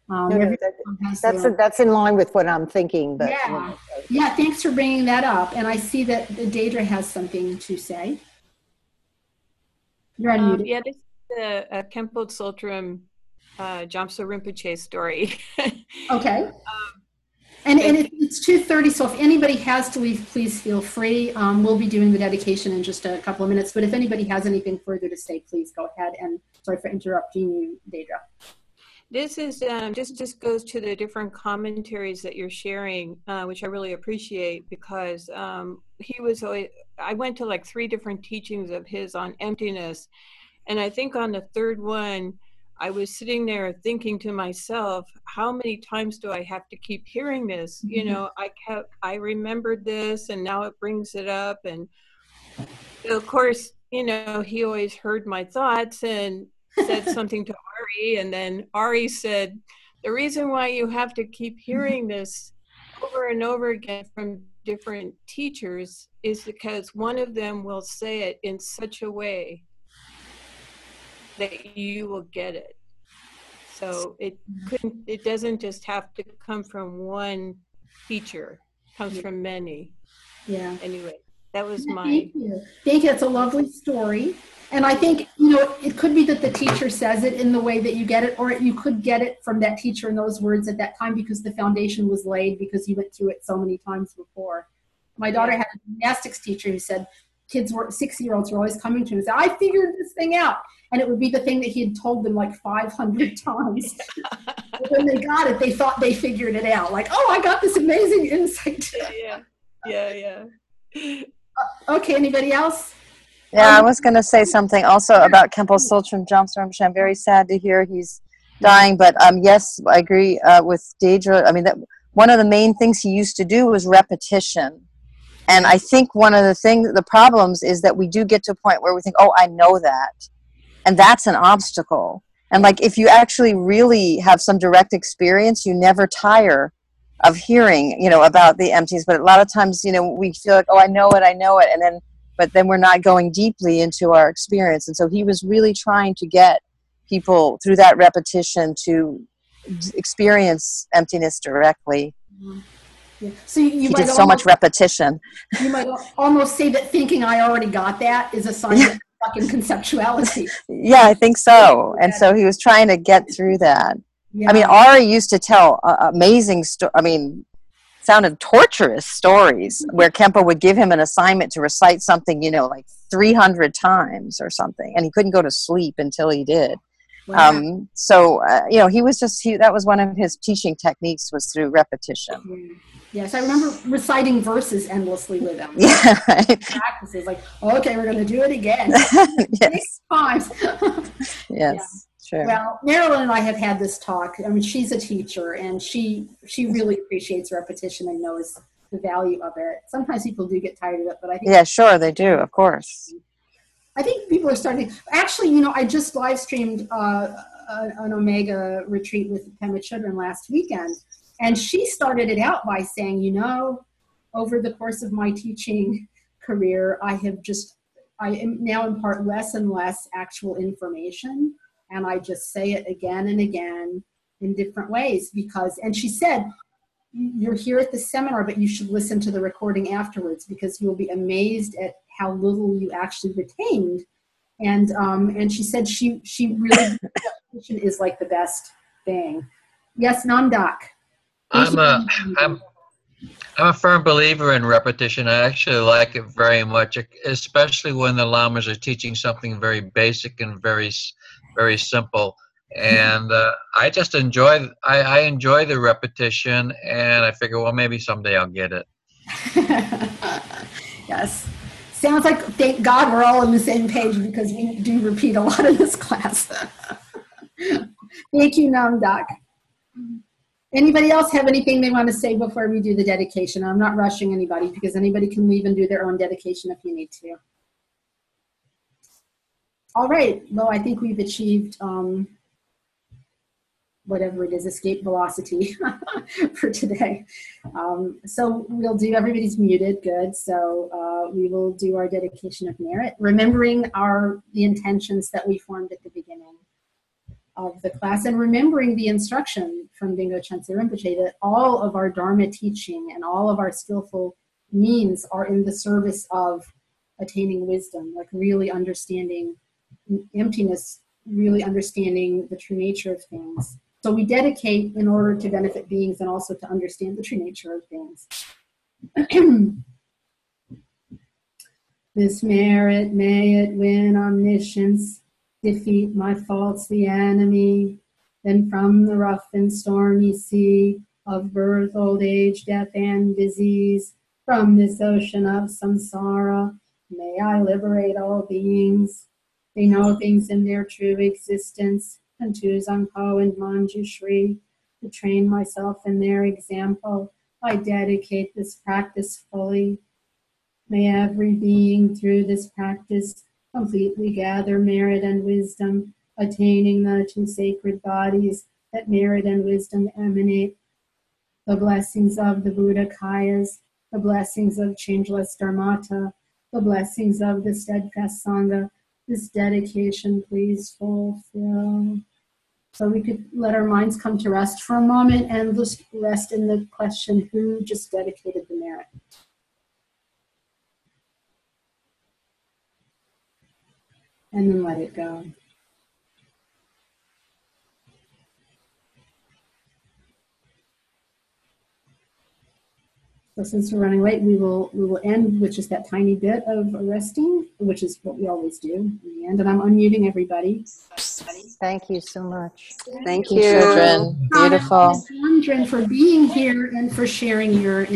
That's in line with what I'm thinking. But yeah. Thanks for bringing that up. And I see that Deidre has something to say. You're unmuted. This is the Khenpo Tsultrim Jamsa Rinpoche story. Okay. And it's 2:30, so if anybody has to leave, please feel free. We'll be doing the dedication in just a couple of minutes, but if anybody has anything further to say, please go ahead. And sorry for interrupting you, Deidre. This is just goes to the different commentaries that you're sharing, which I really appreciate, because he was always, I went to like 3 different teachings of his on emptiness, and I think on the 3rd one, I was sitting there thinking to myself, how many times do I have to keep hearing this? You know, I remembered this and now it brings it up. And of course, you know, he always heard my thoughts and said something to Ari. And then Ari said, the reason why you have to keep hearing this over and over again from different teachers is because one of them will say it in such a way that you will get it. So it doesn't just have to come from one teacher, it comes from many. Yeah. Anyway, that was my. Thank you. Thank you. It's a lovely story. And I think, you know, it could be that the teacher says it in the way that you get it, or you could get it from that teacher in those words at that time because the foundation was laid because you went through it so many times before. My daughter had a gymnastics teacher who said, 6-year-olds were always coming to him and say, I figured this thing out. And it would be the thing that he had told them like 500 times. But when they got it, they thought they figured it out. Like, oh, I got this amazing insight. Yeah. Okay, anybody else? Yeah, I was going to say something also about Khenpo Tsultrim Jamsa Rinpoche. I'm very sad to hear he's dying, but yes, I agree with Deidre. I mean, that one of the main things he used to do was repetition. And I think one of the problems is that we do get to a point where we think, oh, I know that. And that's an obstacle. And like, if you actually really have some direct experience, you never tire of hearing, you know, about the empties. But a lot of times, you know, we feel like, oh, I know it. And but then we're not going deeply into our experience. And so he was really trying to get people through that repetition to experience emptiness directly. Mm-hmm. Yeah. So you he did so much repetition. You might almost say that thinking I already got that is a sign of fucking conceptuality. Yeah, I think so. And so he was trying to get through that. Yeah. I mean, Ari used to tell amazing sounded torturous stories where Khenpo would give him an assignment to recite something, you know, like 300 times or something, and he couldn't go to sleep until he did. Wow. So, you know, that was one of his teaching techniques, was through repetition. Yes, I remember reciting verses endlessly with him. Yeah, right. Practices like, okay, we're going to do it again. Yes. 6 times. Yes, yeah. True. Well, Marilyn and I have had this talk. I mean, she's a teacher, and she really appreciates repetition and knows the value of it. Sometimes people do get tired of it, but I think... Yeah, sure, they do, of course. I think people are starting... Actually, you know, I just live streamed an Omega retreat with Pema Chodron last weekend, and she started it out by saying, you know, over the course of my teaching career, I am now impart less and less actual information, and I just say it again and again in different ways and she said, you're here at the seminar, but you should listen to the recording afterwards because you'll be amazed at how little you actually retained. And she said she really is like the best thing. Yes, Namdak. I'm a firm believer in repetition. I actually like it very much, especially when the lamas are teaching something very basic and very simple. And I just enjoy the repetition, and I figure, well, maybe someday I'll get it. Yes. Sounds like, thank God we're all on the same page, because we do repeat a lot in this class. Thank you, Namdak. Anybody else have anything they want to say before we do the dedication? I'm not rushing anybody, because anybody can leave and do their own dedication if you need to. All right. Well, I think we've achieved whatever it is, escape velocity for today. So everybody's muted. Good. So we will do our dedication of merit, remembering the intentions that we formed at the beginning of the class, and remembering the instruction from Dingo Chense Rinpoche that all of our Dharma teaching and all of our skillful means are in the service of attaining wisdom, like really understanding emptiness really understanding the true nature of things. So we dedicate in order to benefit beings and also to understand the true nature of things. This merit, may it win omniscience, defeat my faults the enemy. Then from the rough and stormy sea of birth, old age, death, and disease, from this ocean of samsara, may I liberate all beings. They know things in their true existence, and to Zangpo and Manjushri, to train myself in their example, I dedicate this practice fully. May every being through this practice completely gather merit and wisdom, attaining the two sacred bodies that merit and wisdom emanate, the blessings of the Buddhakayas, the blessings of changeless Dharmata, the blessings of the steadfast Sangha. This dedication, please fulfill. So we could let our minds come to rest for a moment and just rest in the question, who just dedicated the merit? And then let it go. So since we're running late, we will end with just that tiny bit of resting, which is what we always do in the end. And I'm unmuting everybody. Thank you so much. Thank you, children. Beautiful. Chandran, for being here and for sharing your